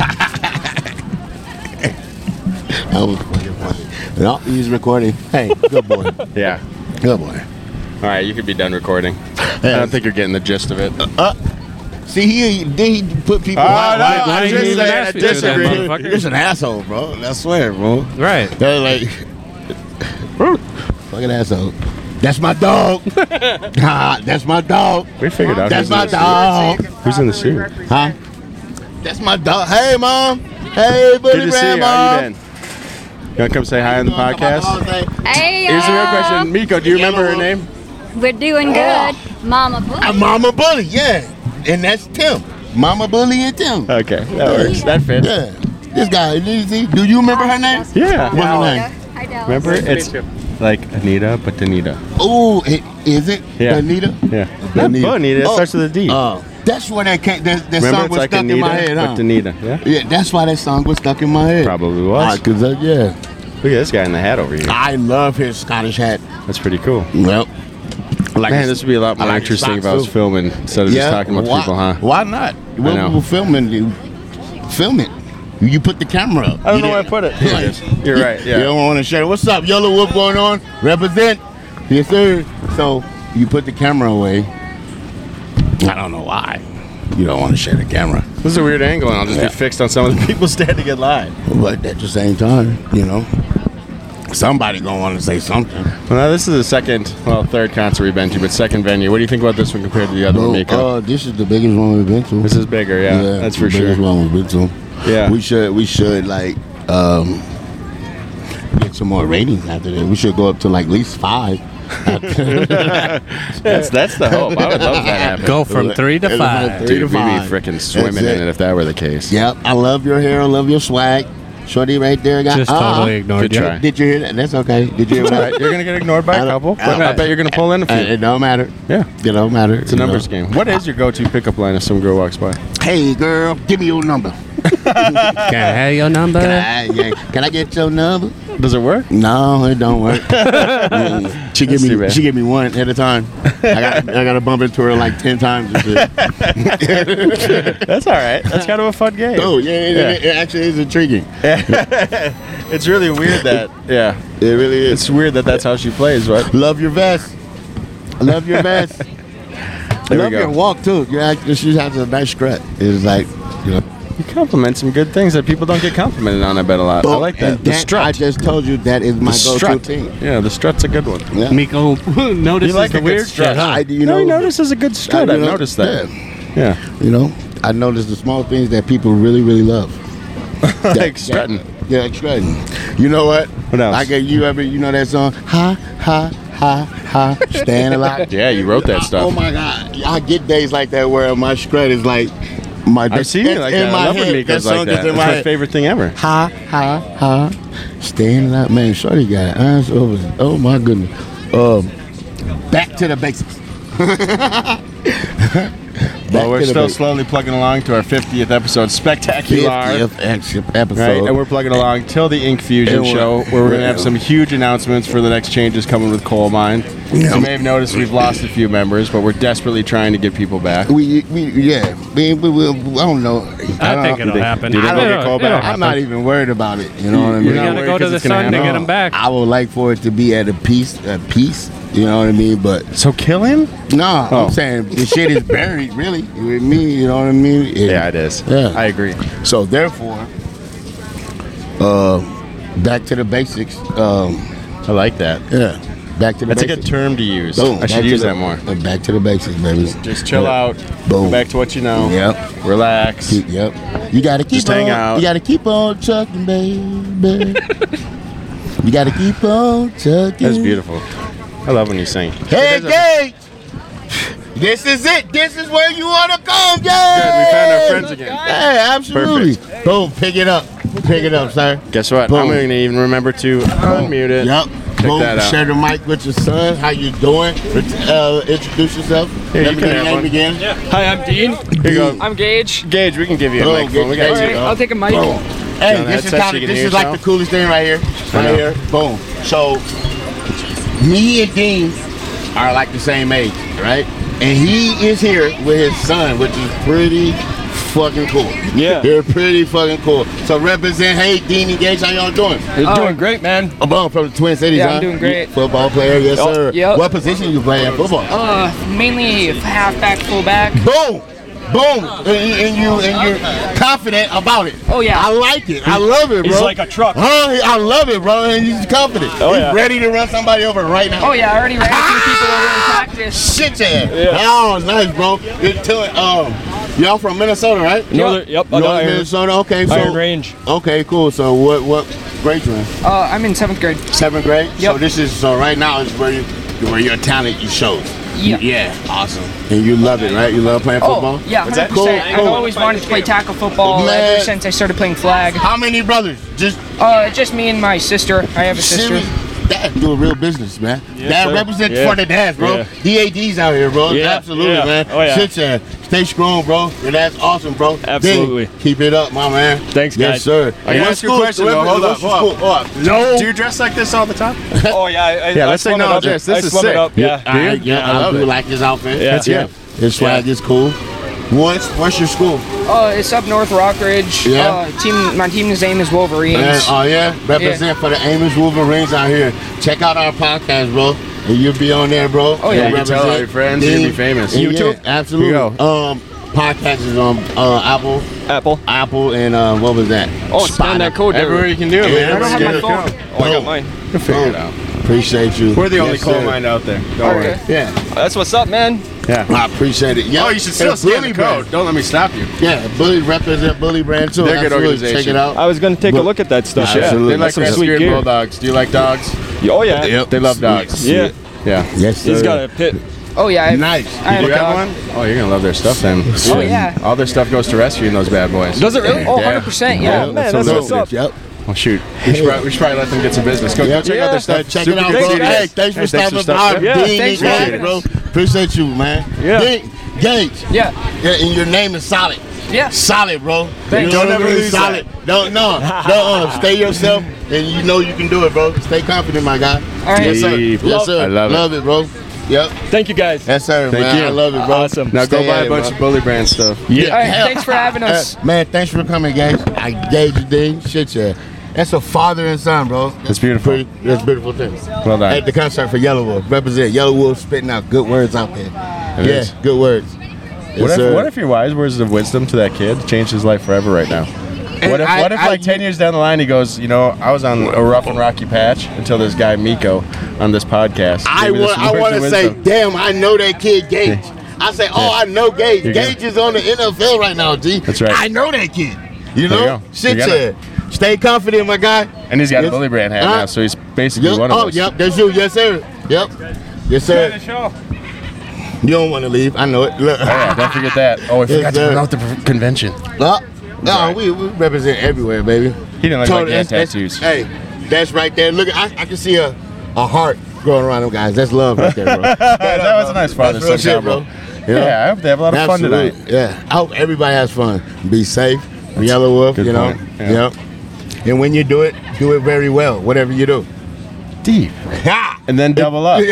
Speaker 2: That was fucking funny. No, he's recording. Hey, good boy.
Speaker 4: Yeah.
Speaker 2: Good boy.
Speaker 4: All right, you could be done recording. I don't think you're getting the gist of it.
Speaker 2: See, he then he put people.
Speaker 4: Oh,
Speaker 2: out.
Speaker 4: no,
Speaker 2: Why-
Speaker 4: I
Speaker 2: why
Speaker 3: just
Speaker 2: you
Speaker 3: said
Speaker 2: even
Speaker 3: I
Speaker 2: ask me to
Speaker 3: disagree.
Speaker 2: that,
Speaker 3: Motherfucker.
Speaker 2: You're just an asshole, bro. I swear, bro.
Speaker 3: Right.
Speaker 2: They're like, fucking asshole. That's my dog. Ah, that's my dog.
Speaker 4: We figured out
Speaker 2: That's
Speaker 4: who's in
Speaker 2: my
Speaker 4: the
Speaker 2: dog.
Speaker 4: suit. Who's in the suit?
Speaker 2: Huh? That's my dog. Hey, mom. Hey, buddy,
Speaker 4: Good to see you. How you been? You want to come say hi on the podcast?
Speaker 8: Hey,
Speaker 4: Here's the real
Speaker 8: y'all.
Speaker 4: question. Miko, do you remember her name?
Speaker 8: We're doing good. Mama Bully.
Speaker 2: Uh, Mama Bully, yeah. And that's Tim. Mama Bully and Tim.
Speaker 4: Okay, that works. That fits.
Speaker 2: Yeah. This guy, did you see? Do you remember her name?
Speaker 4: Yeah.
Speaker 2: What's her name?
Speaker 8: Hi, Dallas.
Speaker 4: Remember? It's like Anita, but Danita.
Speaker 2: Oh, it, is it?
Speaker 4: Yeah.
Speaker 2: Anita?
Speaker 4: Yeah. Not
Speaker 2: Anita.
Speaker 4: Bonita. It
Speaker 2: Oh,
Speaker 4: starts with a D.
Speaker 2: Oh, that's where that came, that, that
Speaker 4: Remember,
Speaker 2: song
Speaker 4: it's
Speaker 2: was
Speaker 4: like
Speaker 2: stuck
Speaker 4: Anita,
Speaker 2: in my head, huh?
Speaker 4: but Danita. Yeah.
Speaker 2: Yeah, that's why that song was stuck in my head.
Speaker 4: Probably was.
Speaker 2: Ah, cause uh, yeah,
Speaker 4: Look at this guy in the hat over here.
Speaker 2: I love his Scottish hat.
Speaker 4: That's pretty cool.
Speaker 2: Well, Like
Speaker 4: Man, this would be a lot
Speaker 2: I
Speaker 4: more
Speaker 2: like
Speaker 4: interesting if
Speaker 2: stocks,
Speaker 4: I was
Speaker 2: too.
Speaker 4: filming instead of just talking with
Speaker 2: why,
Speaker 4: people, huh?
Speaker 2: Why not? When
Speaker 4: know.
Speaker 2: we were filming, you film it. You put the camera up.
Speaker 4: I don't
Speaker 2: You
Speaker 4: know where I
Speaker 2: didn't-
Speaker 4: put it. Here it is. You're right, yeah.
Speaker 2: You don't want to share. What's up, Yellow Wolf going on? Represent. Yes, sir. So you put the camera away. I don't know why. You don't want to share the camera.
Speaker 4: This is a weird angle, and I'll just
Speaker 2: Yeah.
Speaker 4: be fixed on some of the people standing in line.
Speaker 2: But at the same time, you know, somebody gonna want to say something.
Speaker 4: Well, now this is the second, well, third concert we've been to, but second venue. What do you think about this one compared to the other one, Miko?
Speaker 2: uh, this is the biggest one we've been to.
Speaker 4: This is bigger, yeah, that's for
Speaker 2: the biggest
Speaker 4: sure.
Speaker 2: one we've been to.
Speaker 4: Yeah.
Speaker 2: We should we should like um, get some more ratings after that. We should go up to like at least five.
Speaker 4: That's that's the hope. I would love that happen.
Speaker 3: Go from three to five.
Speaker 2: Three
Speaker 4: Dude,
Speaker 2: to
Speaker 4: we'd be
Speaker 2: five.
Speaker 4: freaking swimming
Speaker 2: That's
Speaker 4: in
Speaker 2: it.
Speaker 4: it if that were the case.
Speaker 2: Yep, I love your hair. I love your swag. Shorty right there got
Speaker 3: Just
Speaker 2: uh,
Speaker 3: totally ignored
Speaker 4: Good
Speaker 3: you.
Speaker 4: try.
Speaker 2: Did you hear that? That's okay. Did you hear
Speaker 4: All
Speaker 2: that?
Speaker 4: right, you're gonna get ignored by
Speaker 2: I
Speaker 4: a
Speaker 2: don't-
Speaker 4: couple,
Speaker 2: I
Speaker 4: but
Speaker 2: don't-
Speaker 4: I bet you're gonna pull in a few.
Speaker 2: Uh, it don't matter.
Speaker 4: Yeah,
Speaker 2: It don't matter.
Speaker 4: it's a numbers game. What is your go-to pickup line if some girl walks by?
Speaker 2: Hey girl, give me your number.
Speaker 3: Can I have your number?
Speaker 2: Can I, yeah, can I get your number?
Speaker 4: Does it work?
Speaker 2: No, it don't work. Mm. She give
Speaker 4: That's too
Speaker 2: me
Speaker 4: bad.
Speaker 2: she give me one at a time. I got I got to bump into her like ten times and shit.
Speaker 4: That's all right. That's kind of a fun game.
Speaker 2: Oh yeah, it,
Speaker 4: Yeah.
Speaker 2: It, it actually is intriguing.
Speaker 4: It's really weird that yeah,
Speaker 2: It really is.
Speaker 4: it's weird that that's how she plays. But
Speaker 2: Love your vest. Love your vest.
Speaker 4: There we
Speaker 2: Love
Speaker 4: go.
Speaker 2: your walk too. You actually, she has a nice strut. It's like, you know.
Speaker 4: you compliment some good things that people don't get complimented on. I bet a lot. I like that.
Speaker 2: And
Speaker 4: The
Speaker 2: that-
Speaker 4: strut.
Speaker 2: I just told you that is my
Speaker 4: the
Speaker 2: go-to
Speaker 4: strut.
Speaker 2: thing.
Speaker 4: Yeah, the strut's a good one.
Speaker 2: Yeah.
Speaker 3: Miko notices
Speaker 4: You like
Speaker 3: the
Speaker 4: a good
Speaker 3: weird
Speaker 4: strut.
Speaker 3: shit, huh?
Speaker 2: I, you
Speaker 4: No,
Speaker 2: know,
Speaker 4: he notices a good strut.
Speaker 2: I-
Speaker 4: I've
Speaker 2: you know,
Speaker 4: noticed that.
Speaker 2: Yeah.
Speaker 4: Yeah,
Speaker 2: You know, I noticed the small things that people really, really love.
Speaker 4: like strutting.
Speaker 2: Yeah, like strutting. You know what?
Speaker 4: What else?
Speaker 2: I get you ever, you know that song? Ha, ha, ha, ha, stand a lot.
Speaker 4: Yeah, you wrote that stuff.
Speaker 2: Oh my God. I get days like that where my strut is like, my
Speaker 4: I've seen you like
Speaker 2: in
Speaker 4: that.
Speaker 2: my
Speaker 4: I love when
Speaker 2: head,
Speaker 4: Miko's
Speaker 2: that song
Speaker 4: like
Speaker 2: gets
Speaker 4: that.
Speaker 2: in
Speaker 4: It's
Speaker 2: my
Speaker 4: my
Speaker 2: head.
Speaker 4: favorite thing ever.
Speaker 2: Ha, ha, ha, stand a lot. Man, shorty got eyes over. Oh my goodness. Um, back to the basics.
Speaker 4: Well, we're
Speaker 2: to the
Speaker 4: still
Speaker 2: basics.
Speaker 4: slowly plugging along to our fiftieth episode, Spectacular.
Speaker 2: fiftieth ex- episode.
Speaker 4: Right, and we're plugging along till the Ink Fusion
Speaker 2: And we're-
Speaker 4: show, where we're going to have
Speaker 2: yeah.
Speaker 4: some huge announcements for the next changes coming with Coal Mine.
Speaker 2: Yeah.
Speaker 4: You may have noticed we've lost a few members, but we're desperately trying to get people back.
Speaker 2: We, we, yeah. We, we, we, I don't know.
Speaker 3: I think
Speaker 2: don't-
Speaker 3: it'll happen.
Speaker 4: do you think
Speaker 3: I
Speaker 4: we'll
Speaker 3: don't
Speaker 4: get
Speaker 3: know.
Speaker 4: called
Speaker 3: It'll
Speaker 4: back?
Speaker 2: I'm
Speaker 3: happen.
Speaker 2: not even worried about it. You know what I mean?
Speaker 4: You're
Speaker 3: We
Speaker 4: not
Speaker 3: gotta
Speaker 4: worried
Speaker 3: go to
Speaker 4: 'cause
Speaker 3: the
Speaker 4: it's gonna
Speaker 3: sun to
Speaker 4: happen?
Speaker 3: get them back.
Speaker 2: I would like for it to be at a peace, a peace. You know what I mean? But
Speaker 4: So kill him?
Speaker 2: no,
Speaker 4: Oh.
Speaker 2: I'm saying the shit is buried, really, with me. You know what I mean?
Speaker 4: Yeah, it is.
Speaker 2: Yeah.
Speaker 4: I agree.
Speaker 2: So therefore, uh, back to the basics. Um,
Speaker 4: I like that.
Speaker 2: yeah, back to the
Speaker 4: That's a
Speaker 2: basics.
Speaker 4: good term to use.
Speaker 2: Boom,
Speaker 4: I
Speaker 2: back
Speaker 4: should
Speaker 2: to
Speaker 4: use
Speaker 2: the-
Speaker 4: that more.
Speaker 2: uh, Back to the basics, baby.
Speaker 4: Just chill
Speaker 2: Yeah.
Speaker 4: out.
Speaker 2: Boom.
Speaker 4: Go back to what you know.
Speaker 2: Yep.
Speaker 4: Relax.
Speaker 2: Keep- Yep. You gotta keep
Speaker 4: Just
Speaker 2: on.
Speaker 4: hang out.
Speaker 2: You gotta keep on chucking, baby. You gotta keep on chucking.
Speaker 4: That's beautiful. I love when you sing.
Speaker 2: Hey, Gage! This is it. This is where you wanna go, Gage!
Speaker 4: Good, we found our friends again.
Speaker 2: Hey, absolutely. Boom, pick it up. Pick it up, sir.
Speaker 4: Guess what?
Speaker 2: Boom.
Speaker 4: I'm going to even remember to unmute it.
Speaker 2: Yep.
Speaker 4: Check
Speaker 2: Boom.
Speaker 4: that out.
Speaker 2: Share the mic with your son. How you doing? Uh, introduce yourself.
Speaker 4: Here,
Speaker 2: Let
Speaker 4: you
Speaker 2: me
Speaker 4: can
Speaker 2: get your
Speaker 4: have
Speaker 2: name
Speaker 4: one.
Speaker 2: again.
Speaker 9: Hi, I'm Dean.
Speaker 4: Here you go.
Speaker 9: I'm Gage.
Speaker 4: Gage, we can give you a
Speaker 2: Oh,
Speaker 4: microphone. We got
Speaker 2: Gage,
Speaker 4: you.
Speaker 2: Gage.
Speaker 9: I'll take a mic.
Speaker 2: Boom. Hey,
Speaker 4: John,
Speaker 2: this is
Speaker 4: headset so
Speaker 2: kind
Speaker 4: you
Speaker 2: of
Speaker 4: can
Speaker 2: this
Speaker 4: hear
Speaker 2: is like
Speaker 4: yourself.
Speaker 2: the coolest thing right here.
Speaker 4: I know.
Speaker 2: Right here. Boom. So me and Dean are like the same age, right? And he is here with his son, which is pretty fucking cool.
Speaker 9: Yeah.
Speaker 2: They're pretty fucking cool. So represent, hey, Dean and Gage, how y'all doing?
Speaker 9: You're doing great, man.
Speaker 2: I'm on from the Twin Cities,
Speaker 9: Yeah,
Speaker 2: huh?
Speaker 9: I'm doing great.
Speaker 2: You Football player, yes,
Speaker 9: Yup,
Speaker 2: sir.
Speaker 9: yup.
Speaker 2: What position you play in football?
Speaker 9: Uh, mainly halfback, fullback.
Speaker 2: Boom! Boom! And, and you and you're confident about it.
Speaker 9: Oh, yeah.
Speaker 2: I like it. I love it, bro.
Speaker 7: He's like a truck.
Speaker 2: Huh? I love it, bro. And he's confident.
Speaker 7: Oh,
Speaker 2: he's
Speaker 7: yeah.
Speaker 2: ready to run somebody over right now.
Speaker 9: Oh yeah, I already ran a few people over in practice.
Speaker 2: Shit, yeah. Oh, nice, bro. You're telling, um, y'all from Minnesota, right?
Speaker 7: Northern, yep, I know
Speaker 2: Northern
Speaker 7: Iron,
Speaker 2: Minnesota. Okay, so
Speaker 7: Iron Range.
Speaker 2: okay, cool. So what what grade you in?
Speaker 9: Uh, I'm in seventh grade.
Speaker 2: Seventh grade. So
Speaker 9: Yep.
Speaker 2: this is so right now is where you where your talent you shows.
Speaker 9: Yeah.
Speaker 2: Yeah. Awesome. And you love it, right? You love playing football.
Speaker 9: Oh yeah,
Speaker 2: What's
Speaker 9: hundred
Speaker 2: that? Cool,
Speaker 9: percent. I've
Speaker 2: cool.
Speaker 9: always wanted to play tackle football
Speaker 2: Man.
Speaker 9: ever since I started playing flag.
Speaker 2: How many brothers? Just
Speaker 9: Uh, just me and my sister. I have a sister.
Speaker 2: Serious? Dad do a real business, man.
Speaker 10: Yes,
Speaker 2: Dad
Speaker 10: sir.
Speaker 2: represent
Speaker 10: Yeah.
Speaker 2: for the dads, bro.
Speaker 10: Yeah.
Speaker 2: D A Ds out here, bro.
Speaker 10: Yeah.
Speaker 2: Absolutely,
Speaker 10: Yeah.
Speaker 2: man.
Speaker 10: Oh, yeah.
Speaker 2: Shit, yeah. Stay strong, bro. Your dad's awesome, bro.
Speaker 10: Absolutely.
Speaker 2: Ding. Keep it up, my man.
Speaker 10: Thanks,
Speaker 2: yes,
Speaker 10: guys.
Speaker 2: sir.
Speaker 4: I
Speaker 2: Hey,
Speaker 4: can
Speaker 2: what
Speaker 4: ask you a
Speaker 2: school-
Speaker 4: question,
Speaker 2: wait,
Speaker 4: though.
Speaker 2: wait,
Speaker 4: Hold
Speaker 2: what's
Speaker 4: up,
Speaker 2: your
Speaker 4: hold
Speaker 2: school?
Speaker 4: up.
Speaker 2: Oh, no.
Speaker 4: Do you dress like this all the time?
Speaker 5: Oh yeah, I, I,
Speaker 4: Yeah,
Speaker 5: I
Speaker 4: let's
Speaker 5: slum it
Speaker 4: acknowledge
Speaker 5: up.
Speaker 4: this. This
Speaker 5: I
Speaker 4: is
Speaker 5: slum it
Speaker 4: sick.
Speaker 5: up. Yeah.
Speaker 2: All right,
Speaker 4: Yeah,
Speaker 2: yeah,
Speaker 4: I
Speaker 2: I
Speaker 4: love
Speaker 2: do
Speaker 4: it.
Speaker 2: like his outfit.
Speaker 5: Yeah.
Speaker 4: That's
Speaker 2: yeah.
Speaker 4: good.
Speaker 2: His swag is cool. What's what's your school?
Speaker 9: Oh, it's up North Rockridge.
Speaker 2: Yeah.
Speaker 9: Uh, team, my team's name is Wolverines.
Speaker 2: And, oh yeah, represent for the Amos Wolverines out here. Check out our podcast, bro. And you'll be on there, bro.
Speaker 9: Oh, yeah.
Speaker 2: And
Speaker 4: You can tell all
Speaker 2: represent.
Speaker 4: your friends, you'll be famous.
Speaker 2: And
Speaker 4: YouTube?
Speaker 2: yeah, absolutely.
Speaker 4: Here you
Speaker 2: Um, podcast is on uh, Apple,
Speaker 5: Apple.
Speaker 2: Apple, and uh, what was that?
Speaker 5: Oh, scan that code there.
Speaker 4: Everywhere you can do it,
Speaker 2: Yeah,
Speaker 4: man.
Speaker 9: I don't have my
Speaker 2: Good.
Speaker 9: phone.
Speaker 5: Oh, I got mine.
Speaker 4: You'll figure it out.
Speaker 2: Appreciate you.
Speaker 4: We're the only
Speaker 2: Yes,
Speaker 4: coal
Speaker 2: sir.
Speaker 4: mine out there. Don't
Speaker 9: Okay.
Speaker 4: worry.
Speaker 2: Yeah,
Speaker 5: That's what's up, man.
Speaker 4: Yeah.
Speaker 2: I appreciate it. Yeah.
Speaker 4: Oh, you should still
Speaker 2: And
Speaker 4: scan
Speaker 2: Bully
Speaker 4: the code.
Speaker 2: Brand.
Speaker 4: Don't let me stop you.
Speaker 2: Yeah, Bully represent Bully Brand too.
Speaker 4: They're a good
Speaker 2: Absolutely.
Speaker 4: organization.
Speaker 2: Check it out.
Speaker 5: I was gonna take a
Speaker 2: But-
Speaker 5: look at that stuff.
Speaker 2: Absolutely.
Speaker 4: They like
Speaker 5: some
Speaker 4: rescue
Speaker 5: sweet
Speaker 4: and
Speaker 5: gear.
Speaker 4: bulldogs. Do you like dogs?
Speaker 5: Oh yeah.
Speaker 2: Yep.
Speaker 4: They love dogs.
Speaker 5: Yeah.
Speaker 4: Yeah.
Speaker 2: Yes, sir.
Speaker 5: He's got a pit.
Speaker 9: Oh yeah. I,
Speaker 2: Nice.
Speaker 9: I have
Speaker 4: You
Speaker 9: a
Speaker 4: got
Speaker 9: dog.
Speaker 4: one? Oh, you're gonna love their stuff then.
Speaker 9: Oh yeah.
Speaker 4: All their stuff goes to rescuing those bad boys.
Speaker 5: Does it really?
Speaker 9: Oh,
Speaker 4: Yeah.
Speaker 9: one hundred percent. Yeah.
Speaker 5: Oh, man, that's what's up.
Speaker 2: Yep.
Speaker 4: Well, shoot. We should, probably, we should probably let them get some business. Go, go
Speaker 2: Yeah.
Speaker 4: check out their stuff.
Speaker 2: Check
Speaker 4: Super
Speaker 2: it out,
Speaker 4: good
Speaker 2: bro.
Speaker 4: C Ds.
Speaker 2: Hey, thanks for
Speaker 4: Hey,
Speaker 2: stopping
Speaker 4: stopping.
Speaker 2: by.
Speaker 5: Yeah,
Speaker 2: Dean,
Speaker 9: thanks for
Speaker 2: Gage,
Speaker 9: having
Speaker 2: bro.
Speaker 9: us.
Speaker 2: Appreciate you, man.
Speaker 5: Yeah.
Speaker 2: Dean, Gage.
Speaker 9: Yeah.
Speaker 2: Yeah, and your name is solid.
Speaker 9: Yeah.
Speaker 2: Solid, bro.
Speaker 9: Thanks.
Speaker 2: You know
Speaker 4: Don't
Speaker 2: what I
Speaker 4: ever
Speaker 2: mean?
Speaker 4: lose
Speaker 2: solid. Don't no. Don't uh, stay yourself, and you know you can do it, bro. Stay confident, my guy.
Speaker 9: All right.
Speaker 2: Yes, sir.
Speaker 4: Deep.
Speaker 2: Yes, sir.
Speaker 4: I love it.
Speaker 2: Love it, bro. Yep.
Speaker 5: Thank you guys.
Speaker 2: Yes, sir,
Speaker 4: Thank
Speaker 2: man.
Speaker 4: you.
Speaker 2: I love it, bro.
Speaker 5: Awesome.
Speaker 4: Now go
Speaker 2: Stay
Speaker 4: buy
Speaker 2: at
Speaker 4: a
Speaker 2: it,
Speaker 4: bunch
Speaker 2: bro.
Speaker 4: of Bully Brand stuff.
Speaker 2: Yeah.
Speaker 9: All right, thanks for having us.
Speaker 2: Uh, man, thanks for coming, Gage. I Gage you, Dean. Shit, yeah. That's a father and son, bro.
Speaker 4: That's beautiful.
Speaker 2: Pretty, that's a beautiful thing.
Speaker 4: Well done.
Speaker 2: At the concert for Yellow Wolf, represent Yellow Wolf, spitting out good words out there.
Speaker 4: It
Speaker 2: yeah,
Speaker 4: is.
Speaker 2: good words. Yes,
Speaker 4: What if,
Speaker 2: sir.
Speaker 4: what if your wise words of wisdom to that kid changed his life forever right now?
Speaker 2: And
Speaker 4: What if,
Speaker 2: I-
Speaker 4: what if
Speaker 2: I-
Speaker 4: like ten years down the line, he goes, you know, I was on a rough and rocky patch until this guy Miko on this podcast.
Speaker 2: I
Speaker 4: gave me this
Speaker 2: want, I
Speaker 4: words
Speaker 2: want
Speaker 4: of
Speaker 2: to say,
Speaker 4: wisdom.
Speaker 2: damn, I know that kid Gage. I say, oh, I know Gage.
Speaker 4: Here you go.
Speaker 2: Gage is on the N F L right now, G.
Speaker 4: That's right.
Speaker 2: I know that kid. You
Speaker 4: There you
Speaker 2: know?
Speaker 4: go.
Speaker 2: Shit,
Speaker 4: You got
Speaker 2: yeah.
Speaker 4: it.
Speaker 2: Stay confident, my guy.
Speaker 4: And he's got
Speaker 2: Yes.
Speaker 4: a Bully Brand hat
Speaker 2: Huh?
Speaker 4: now, so he's basically
Speaker 2: Yep.
Speaker 4: one of
Speaker 2: Oh,
Speaker 4: us.
Speaker 2: yep, that's you. Yes, sir. Yep. Yes, sir. You don't want to leave. I know it. Look.
Speaker 4: Oh, yeah, don't forget that. Oh, I
Speaker 2: Yes,
Speaker 4: forgot to
Speaker 2: sir.
Speaker 4: promote the pr- convention.
Speaker 2: Uh, no, we, we represent everywhere, baby.
Speaker 4: He didn't look like he had
Speaker 2: that's-
Speaker 4: tattoos.
Speaker 2: Hey, that's right there. Look, I, I can see a, a heart growing around them guys. That's love right there, bro.
Speaker 4: That was a nice father
Speaker 2: That's real
Speaker 4: son
Speaker 2: shit, bro.
Speaker 4: combo.
Speaker 2: You know?
Speaker 4: Yeah, I hope they have a lot of fun
Speaker 2: Absolutely.
Speaker 4: tonight.
Speaker 2: Yeah, I hope everybody has fun. Be safe. Yellow Wolf,
Speaker 4: good
Speaker 2: you know.
Speaker 4: point. Yeah.
Speaker 2: Yep. And when you do it, do it very well. Whatever you do.
Speaker 4: Deep.
Speaker 2: Ha!
Speaker 4: And then double up.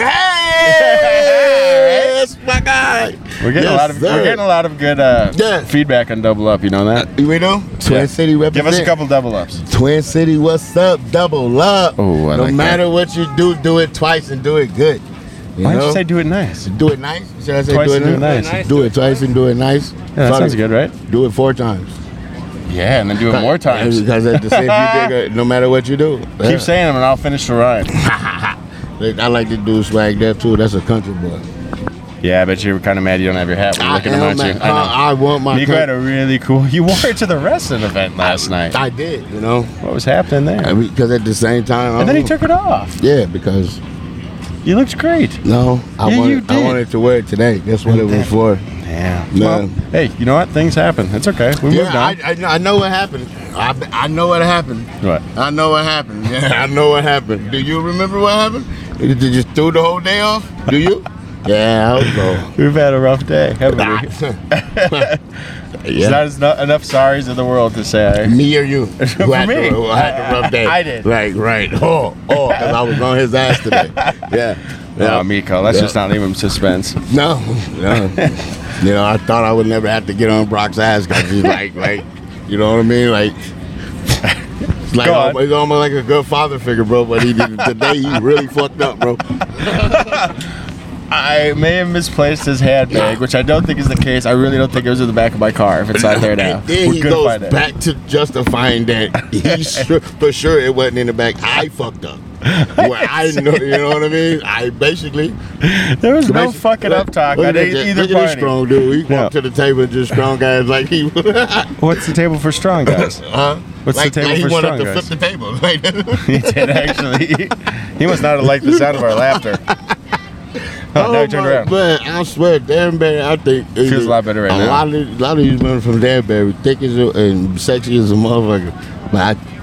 Speaker 2: Hey, that's my guy.
Speaker 4: We're getting a
Speaker 2: Yes,
Speaker 4: lot of
Speaker 2: sir.
Speaker 4: we're getting a lot of good uh,
Speaker 2: Yeah.
Speaker 4: feedback on double up. You know that?
Speaker 2: We do. Twin
Speaker 4: Yeah.
Speaker 2: City represent.
Speaker 4: Give us a couple double ups.
Speaker 2: Twin City, what's up? Double up.
Speaker 4: Oh, I
Speaker 2: no
Speaker 4: like
Speaker 2: matter what you do, do it twice and do it good. You
Speaker 4: Why
Speaker 2: know?
Speaker 4: don't you say do it nice?
Speaker 2: do it nice? Should I say
Speaker 4: Twice
Speaker 2: do it
Speaker 4: and do it
Speaker 2: nice?
Speaker 4: nice.
Speaker 2: Do it twice and do it nice.
Speaker 4: Yeah, that
Speaker 2: Fuck
Speaker 4: sounds
Speaker 2: it.
Speaker 4: good, right?
Speaker 2: Do it four times.
Speaker 4: Yeah, and then do it more times.
Speaker 2: Because at the same, you dig it, no matter what you do. Yeah.
Speaker 4: Keep saying them, and I'll finish the rhyme.
Speaker 2: Like, I like to do swag there too. That's a country boy.
Speaker 4: Yeah, I bet you were kind of mad you don't have your hat. We're
Speaker 2: I
Speaker 4: looking
Speaker 2: am,
Speaker 4: around you.
Speaker 2: man.
Speaker 4: I know.
Speaker 2: I, I want my.
Speaker 4: Nico
Speaker 2: coun-
Speaker 4: had a really cool. You wore it to the wrestling event last night.
Speaker 2: I did, you know.
Speaker 4: What was happening there?
Speaker 2: Because at the same time, I
Speaker 4: And then he
Speaker 2: don't-
Speaker 4: took it off.
Speaker 2: Yeah, because
Speaker 4: You looked great.
Speaker 2: no, I
Speaker 4: Yeah, you
Speaker 2: wanted. I
Speaker 4: did.
Speaker 2: wanted to wear it today. That's what it was for.
Speaker 4: Yeah.
Speaker 2: Yeah.
Speaker 4: Well, hey, you know what? Things happen. It's okay. We moved
Speaker 2: Yeah,
Speaker 4: on.
Speaker 2: I, I, know- I know what happened. I, I know what happened.
Speaker 4: What?
Speaker 2: I know what happened. Yeah, I know what happened. Do you remember what happened? Did you just threw the whole day off? Do you? Yeah, I don't know.
Speaker 4: We've had a rough day, haven't we? There's not as- not enough sorries in the world to say.
Speaker 2: Me or you? Who
Speaker 4: For
Speaker 2: had
Speaker 4: me.
Speaker 2: The, who had the rough day?
Speaker 4: I did.
Speaker 2: Like, right. Oh, oh, because I was on his ass today. Yeah. Yeah.
Speaker 4: Oh, Miko, let's
Speaker 2: Yeah.
Speaker 4: just not leave him in suspense.
Speaker 2: No, no. You know, I thought I would never have to get on Brock's ass because he's like, like, you know what I mean? Like, it's like
Speaker 4: Go on.
Speaker 2: almost, he's almost like a good father figure, bro. But he did today. He really fucked up, bro.
Speaker 4: I may have misplaced his handbag, which I don't think is the case. I really don't think it was in the back of my car. If it's not there now,
Speaker 2: And then
Speaker 4: we're
Speaker 2: he
Speaker 4: gonna
Speaker 2: goes
Speaker 4: find it.
Speaker 2: back to justifying that he's sure, for sure it wasn't in the back. I fucked up. Well, I know, you know what I mean? I basically.
Speaker 4: There was no
Speaker 2: Basi-
Speaker 4: fucking
Speaker 2: look-
Speaker 4: up talk
Speaker 2: look
Speaker 4: on
Speaker 2: at
Speaker 4: e-
Speaker 2: that-
Speaker 4: either
Speaker 2: Look at this
Speaker 4: party.
Speaker 2: strong dude. He
Speaker 4: Yeah.
Speaker 2: walked to the table and just strong guys like he.
Speaker 4: What's the table for strong guys?
Speaker 2: Huh?
Speaker 4: What's the
Speaker 2: like,
Speaker 4: table
Speaker 2: like
Speaker 4: for
Speaker 2: he wanted
Speaker 4: strong
Speaker 2: to
Speaker 4: guys?
Speaker 2: flip the table. Like,
Speaker 4: He did actually. He must not have liked the sound of our laughter. Oh, now he turned
Speaker 2: my-
Speaker 4: around.
Speaker 2: Man, I swear, Danbury, I think is
Speaker 4: Feels a lot better right
Speaker 2: a
Speaker 4: now.
Speaker 2: Lot of, a lot of these men from Danbury, thick as a, and sexy as a motherfucker. But I,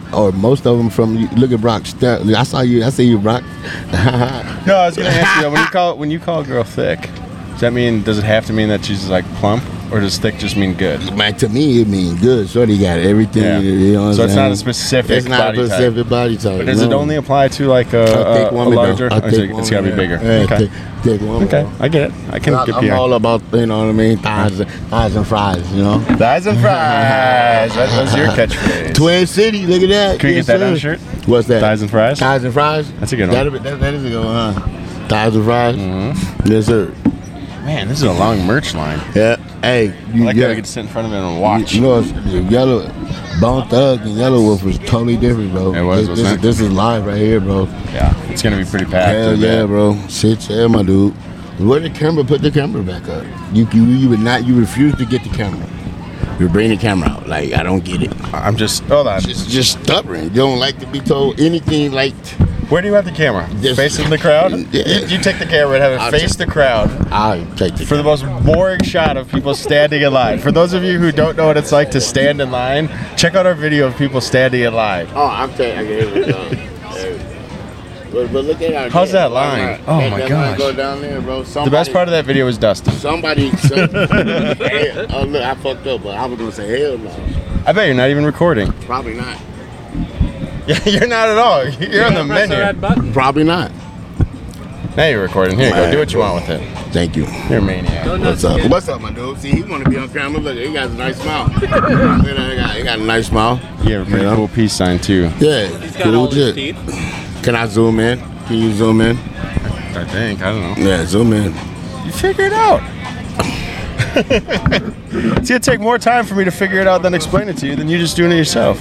Speaker 2: or most of them from. Look at Brock. I saw you. I see you, Brock.
Speaker 4: No, I was gonna ask you when you call when you call a girl thick. Does that mean? Does it have to mean that she's like plump, or does thick just mean good?
Speaker 2: Man, to me it means good. Shorty got everything.
Speaker 4: Yeah.
Speaker 2: You know what
Speaker 4: so
Speaker 2: I'm
Speaker 4: it's
Speaker 2: saying?
Speaker 4: not a specific.
Speaker 2: It's not
Speaker 4: body
Speaker 2: a specific
Speaker 4: type.
Speaker 2: body type.
Speaker 4: But does
Speaker 2: no.
Speaker 4: it only apply to like a,
Speaker 2: A thick
Speaker 4: a,
Speaker 2: woman,
Speaker 4: a larger?
Speaker 2: though. A
Speaker 4: or is
Speaker 2: thick
Speaker 4: it, it's got to be
Speaker 2: woman,
Speaker 4: bigger.
Speaker 2: yeah.
Speaker 4: Okay.
Speaker 2: Thick, thick woman.
Speaker 4: Okay, I get it. I can
Speaker 2: I,
Speaker 4: get
Speaker 2: I'm
Speaker 4: behind.
Speaker 2: all about, you know what I mean, thighs, thighs and fries, you know.
Speaker 4: Thighs and fries. That was your catchphase.
Speaker 2: Twin City, look at that.
Speaker 4: Can we
Speaker 2: Yes,
Speaker 4: get that on a
Speaker 2: sir.
Speaker 4: shirt?
Speaker 2: What's that?
Speaker 4: Thighs and fries.
Speaker 2: Thighs and fries.
Speaker 4: That's a good one.
Speaker 2: That'll be- That, that is a good one, huh? Thighs and fries.
Speaker 4: Mm-hmm.
Speaker 2: Yes, sir.
Speaker 4: Man, this is a long merch line.
Speaker 2: Yeah. Hey, you
Speaker 4: I like
Speaker 2: yeah.
Speaker 4: how I get to sit in front of it and watch.
Speaker 2: You know, it's, Yellow, Bone Thug and Yellow Wolf was totally different, bro.
Speaker 4: It was,
Speaker 2: This,
Speaker 4: wasn't
Speaker 2: this,
Speaker 4: it?
Speaker 2: this is live right here, bro.
Speaker 4: Yeah, it's gonna be pretty packed.
Speaker 2: Hell
Speaker 4: I
Speaker 2: yeah,
Speaker 4: bet.
Speaker 2: bro. Shit, yeah, my dude. Where the camera? Put the camera back up. You, you, you would not. You refuse to get the camera. You bring the camera out. Like I don't get it.
Speaker 4: I'm just hold on.
Speaker 2: Just, just stubborn. You don't like to be told anything. Like
Speaker 4: Where do you have the camera?
Speaker 2: Just-
Speaker 4: Facing the crowd?
Speaker 2: Yeah.
Speaker 4: You, you take the camera and have it
Speaker 2: I'll
Speaker 4: face
Speaker 2: take-
Speaker 4: the crowd
Speaker 2: I'll take the
Speaker 4: for the most boring shot of people standing in line. For those of you who don't know what it's like to stand in line, check out our video of people standing in line.
Speaker 2: Oh, I'm taking. I can hear it. But, but look at our.
Speaker 4: How's that line? Oh
Speaker 2: that,
Speaker 4: my
Speaker 2: that
Speaker 4: gosh.
Speaker 2: Line go down there, bro. Somebody,
Speaker 4: The best part of that video was Dustin.
Speaker 2: Somebody. Some, hey, oh look, I fucked up, but I was gonna say hell no.
Speaker 4: I bet you're not even recording.
Speaker 2: Probably not.
Speaker 4: Yeah, you're not at all. You're on the menu.
Speaker 2: Probably not.
Speaker 4: Now you're recording. Here you go. Do what you want with it.
Speaker 2: Thank you.
Speaker 4: You're a maniac.
Speaker 2: What's up? What's up, my dude? See, he want to be on camera. Look, he got a nice smile. Look at that, he, got, he got a nice smile.
Speaker 4: You have a pretty
Speaker 2: You know?
Speaker 4: cool peace sign too.
Speaker 2: Yeah, cool legit. Can I zoom in? Can you zoom in?
Speaker 4: I think. I don't know.
Speaker 2: Yeah, zoom in.
Speaker 4: You figure it out. It's gonna take more time for me to figure it out than explain it to you than you just doing it yourself.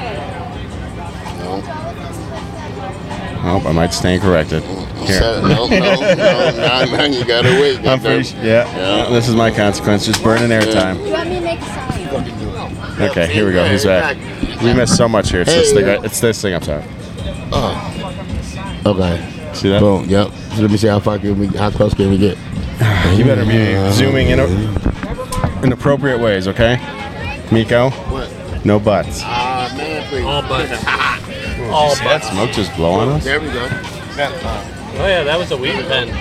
Speaker 4: Oh, I might stand corrected. Here.
Speaker 2: So, no, no, no, no, no, you gotta wait.
Speaker 4: I'm
Speaker 2: goddamn.
Speaker 4: pretty, yeah.
Speaker 2: Yeah.
Speaker 4: This is my consequence. Just burning airtime.
Speaker 8: You want me to make a sign?
Speaker 4: Okay, here we go. He's back. We missed so much here. It's this
Speaker 2: Hey,
Speaker 4: thing. It's this thing up top.
Speaker 2: Oh. Okay.
Speaker 4: See that?
Speaker 2: Boom. Yep. So let me see how far can we, how close can we get?
Speaker 4: You better be zooming in a, in appropriate ways, okay? Miko,
Speaker 2: What?
Speaker 4: no butts.
Speaker 2: Ah, man, please.
Speaker 3: All butts.
Speaker 4: All butts. That smoke just blow on us?
Speaker 2: There we go.
Speaker 3: Oh yeah, that was a weed pen.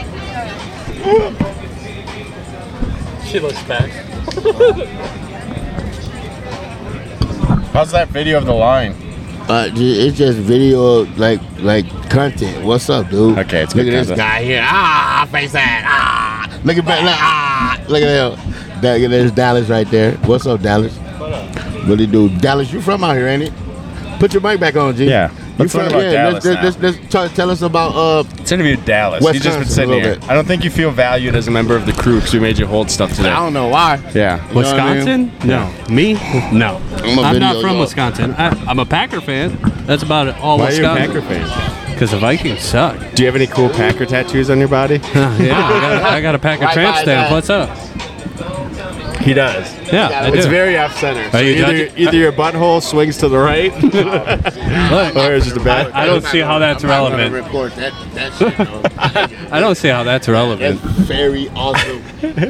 Speaker 3: She looks back.
Speaker 4: How's that video of the line?
Speaker 2: Uh, ju- it's just video like like content. What's up, dude?
Speaker 4: Okay, it's
Speaker 2: look
Speaker 4: good
Speaker 2: at this
Speaker 4: content.
Speaker 2: guy here. Ah, face that. Ah, look at that. Look, ah, look at that. That- There's Dallas right there. What's up, Dallas? What do you do, Dallas? You from out here, ain't it? Put your mic back on, G.
Speaker 4: Yeah.
Speaker 2: You
Speaker 4: Let's learn about
Speaker 2: yeah,
Speaker 4: Dallas
Speaker 2: let's, let's,
Speaker 4: now.
Speaker 2: let's, let's try, tell us about uh.
Speaker 4: Let's interview Dallas.
Speaker 2: Wisconsin
Speaker 4: He's just been
Speaker 2: a
Speaker 4: sitting
Speaker 2: little
Speaker 4: here.
Speaker 2: bit.
Speaker 4: I don't think you feel valued as a member of the crew because we made you hold stuff today.
Speaker 2: I don't know why.
Speaker 4: Yeah.
Speaker 2: You know what I mean?
Speaker 3: Wisconsin? No. Me? No.
Speaker 2: I'm a
Speaker 3: I'm not
Speaker 2: video
Speaker 3: from
Speaker 2: dog.
Speaker 3: Wisconsin. I, I'm a Packer fan. That's about it. All
Speaker 4: Why are you a
Speaker 3: Wisconsin.
Speaker 4: Packer fan?
Speaker 3: Because the Vikings suck.
Speaker 4: Do you have any cool Packer tattoos on your body?
Speaker 3: yeah, I got, I got a Packer
Speaker 2: Right
Speaker 3: tramp
Speaker 2: by
Speaker 3: stamp.
Speaker 2: that.
Speaker 3: What's up?
Speaker 4: He does.
Speaker 3: Yeah, I
Speaker 4: It's
Speaker 3: do.
Speaker 4: very off-center.
Speaker 3: Are you
Speaker 4: either,
Speaker 3: judging?
Speaker 4: either your butthole swings to the right,
Speaker 3: Look,
Speaker 4: or it's just a bad.
Speaker 3: I don't see how that's
Speaker 2: I'm not gonna
Speaker 3: relevant.
Speaker 2: Report that, that shit, though.
Speaker 3: I don't see how that's relevant.
Speaker 2: That's very awesome.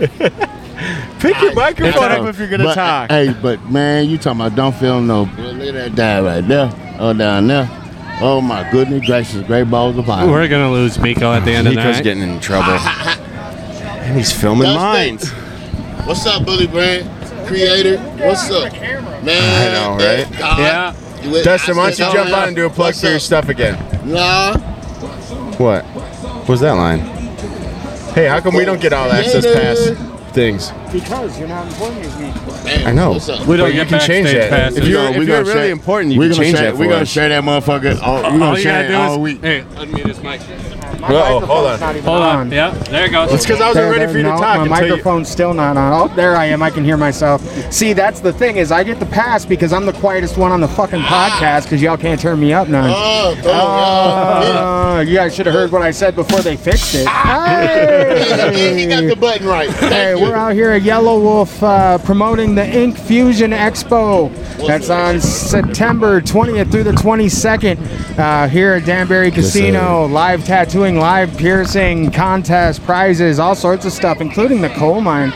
Speaker 4: Pick your microphone
Speaker 2: It's,
Speaker 4: up if you're gonna
Speaker 2: but,
Speaker 4: talk.
Speaker 2: Hey, but man, you talking about don't feel no. Look at that guy right there. Oh, down there. Oh my goodness gracious, great balls of fire.
Speaker 3: We're gonna lose Miko at the end of the
Speaker 4: Nico's
Speaker 3: night.
Speaker 4: getting in trouble. And he's filming
Speaker 2: Dustin.
Speaker 4: mines.
Speaker 2: What's up, Bully Brand? Creator. What's up, man?
Speaker 4: I know, right?
Speaker 2: God.
Speaker 3: Yeah.
Speaker 2: You with-
Speaker 4: Dustin, why
Speaker 2: I
Speaker 4: don't you
Speaker 2: said,
Speaker 4: jump
Speaker 2: oh,
Speaker 4: on and do a plug
Speaker 2: what's
Speaker 4: for your
Speaker 2: up?
Speaker 4: stuff again?
Speaker 2: Nah.
Speaker 4: What? What's that line? Hey, how come we don't get all access pass things?
Speaker 9: Because you're not important as me.
Speaker 2: Man,
Speaker 4: I know.
Speaker 2: what's up?
Speaker 3: We don't
Speaker 4: But you
Speaker 3: get
Speaker 4: can change
Speaker 3: backstage
Speaker 4: that.
Speaker 3: passes.
Speaker 4: If
Speaker 2: We
Speaker 4: you're,
Speaker 2: gonna-
Speaker 4: if
Speaker 2: we
Speaker 4: you're
Speaker 2: gonna
Speaker 4: really
Speaker 2: share-
Speaker 4: important, you
Speaker 2: we
Speaker 4: can
Speaker 2: gonna
Speaker 4: change
Speaker 2: share,
Speaker 4: that for
Speaker 2: We're gonna
Speaker 4: us.
Speaker 2: share that motherfucker. All, we
Speaker 3: All
Speaker 2: gonna
Speaker 3: you
Speaker 2: share
Speaker 3: gotta
Speaker 2: it all
Speaker 3: do
Speaker 2: week.
Speaker 3: is, hey, unmute this mic.
Speaker 9: My
Speaker 4: Uh-oh, hold
Speaker 9: microphone's
Speaker 4: on.
Speaker 9: not even
Speaker 3: Hold
Speaker 9: on.
Speaker 3: on. Yeah, there it goes.
Speaker 4: It's because I wasn't
Speaker 9: There,
Speaker 4: ready
Speaker 9: there,
Speaker 4: for you to
Speaker 9: no,
Speaker 4: talk
Speaker 9: my
Speaker 4: until you.
Speaker 9: microphone's still not on. Oh, there I am. I can hear myself. See, that's the thing is I get the pass because I'm the quietest one on the fucking podcast because y'all can't turn me up none.
Speaker 2: Oh, oh, oh,
Speaker 9: Uh, you guys should have heard what I said before they fixed it.
Speaker 2: yeah. He got the button right.
Speaker 9: Hey,
Speaker 2: Thank you.
Speaker 9: we're out here at Yellow Wolf uh, promoting the Ink Fusion Expo. That's on September twentieth through the twenty-second uh, here at Danbury Casino. Live tattooing, live piercing, contest, prizes, all sorts of stuff, including the coal mine.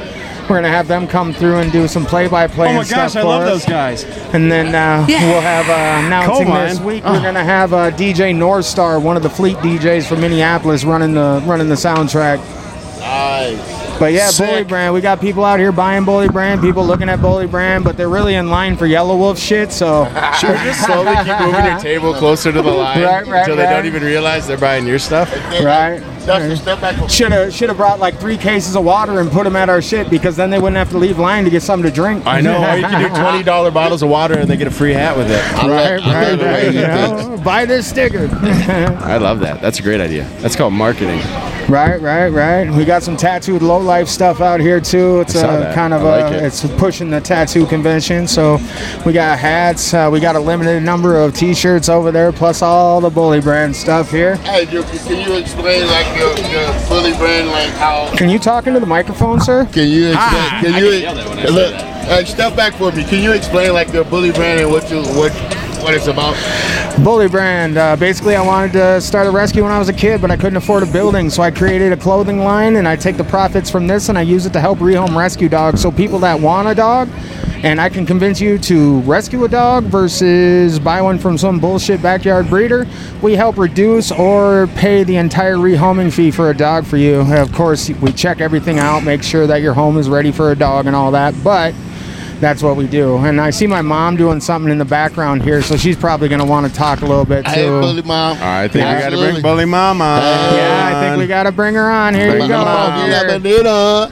Speaker 9: We're gonna have them come through and do some play-by-play.
Speaker 5: Oh my
Speaker 9: and
Speaker 5: gosh,
Speaker 9: stuff
Speaker 5: I
Speaker 9: for
Speaker 5: love
Speaker 9: us.
Speaker 5: those guys.
Speaker 9: And then uh, we'll have uh, announcing
Speaker 5: Coal
Speaker 9: this
Speaker 5: mine.
Speaker 9: week. We're gonna have uh, D J North Star, one of the Fleet D Js from Minneapolis, running the running the soundtrack.
Speaker 2: Nice.
Speaker 9: But yeah,
Speaker 5: Sick.
Speaker 9: Bully Brand. We got people out here buying Bully Brand, people looking at Bully Brand, but they're really in line for Yellow Wolf shit. So
Speaker 4: Should we just slowly keep moving your table closer to the line
Speaker 9: Right, right,
Speaker 4: until they
Speaker 9: right.
Speaker 4: don't even realize they're buying your stuff?
Speaker 9: right.
Speaker 2: Dustin, step back.
Speaker 9: Should have should have brought like three cases of water and put them at our shit because then they wouldn't have to leave line to get something to drink.
Speaker 4: I know. Or you can do twenty dollar bottles of water and they get a free hat with it.
Speaker 2: I
Speaker 9: Right,
Speaker 2: love- I
Speaker 9: right,
Speaker 2: love the way
Speaker 9: right.
Speaker 2: he
Speaker 9: You
Speaker 2: thinks.
Speaker 9: know, buy this sticker.
Speaker 4: I love that. That's a great idea. That's called marketing.
Speaker 9: Right, right, right. We got some tattooed low life stuff out here too. It's
Speaker 4: I saw
Speaker 9: a
Speaker 4: that.
Speaker 9: kind of
Speaker 4: I like
Speaker 9: a,
Speaker 4: it.
Speaker 9: it's pushing the tattoo convention. So we got hats. Uh, we got a limited number of T-shirts over there, plus all the Bully Brand stuff here.
Speaker 2: Hey, you- can you explain like your, your Bully Brand, like how?
Speaker 9: Can you talk into the microphone, sir?
Speaker 2: Can you explain?
Speaker 9: Ah,
Speaker 2: can
Speaker 3: I
Speaker 2: you
Speaker 3: can yell that when I say
Speaker 2: look?
Speaker 3: that.
Speaker 2: Uh, step back for me. Can you explain like your Bully Brand and what you what what it's about?
Speaker 9: Bully Brand. Uh, basically, I wanted to start a rescue when I was a kid, but I couldn't afford a building, so I created a clothing line, and I take the profits from this and I use it to help rehome rescue dogs. So people that want a dog, and I can convince you to rescue a dog versus buy one from some bullshit backyard breeder, we help reduce or pay the entire rehoming fee for a dog for you. Of course, we check everything out, make sure that your home is ready for a dog and all that, but that's what we do. And I see my mom doing something in the background here, so she's probably going to want to talk a little bit too.
Speaker 2: Hey, Bully Mom.
Speaker 4: I think we got to
Speaker 2: Absolutely.
Speaker 4: bring Bully Mom on.
Speaker 9: Yeah, I think we got to bring her on. Here you
Speaker 2: Bring
Speaker 9: go.
Speaker 2: her on.
Speaker 9: Here.
Speaker 2: Yeah, Bonita.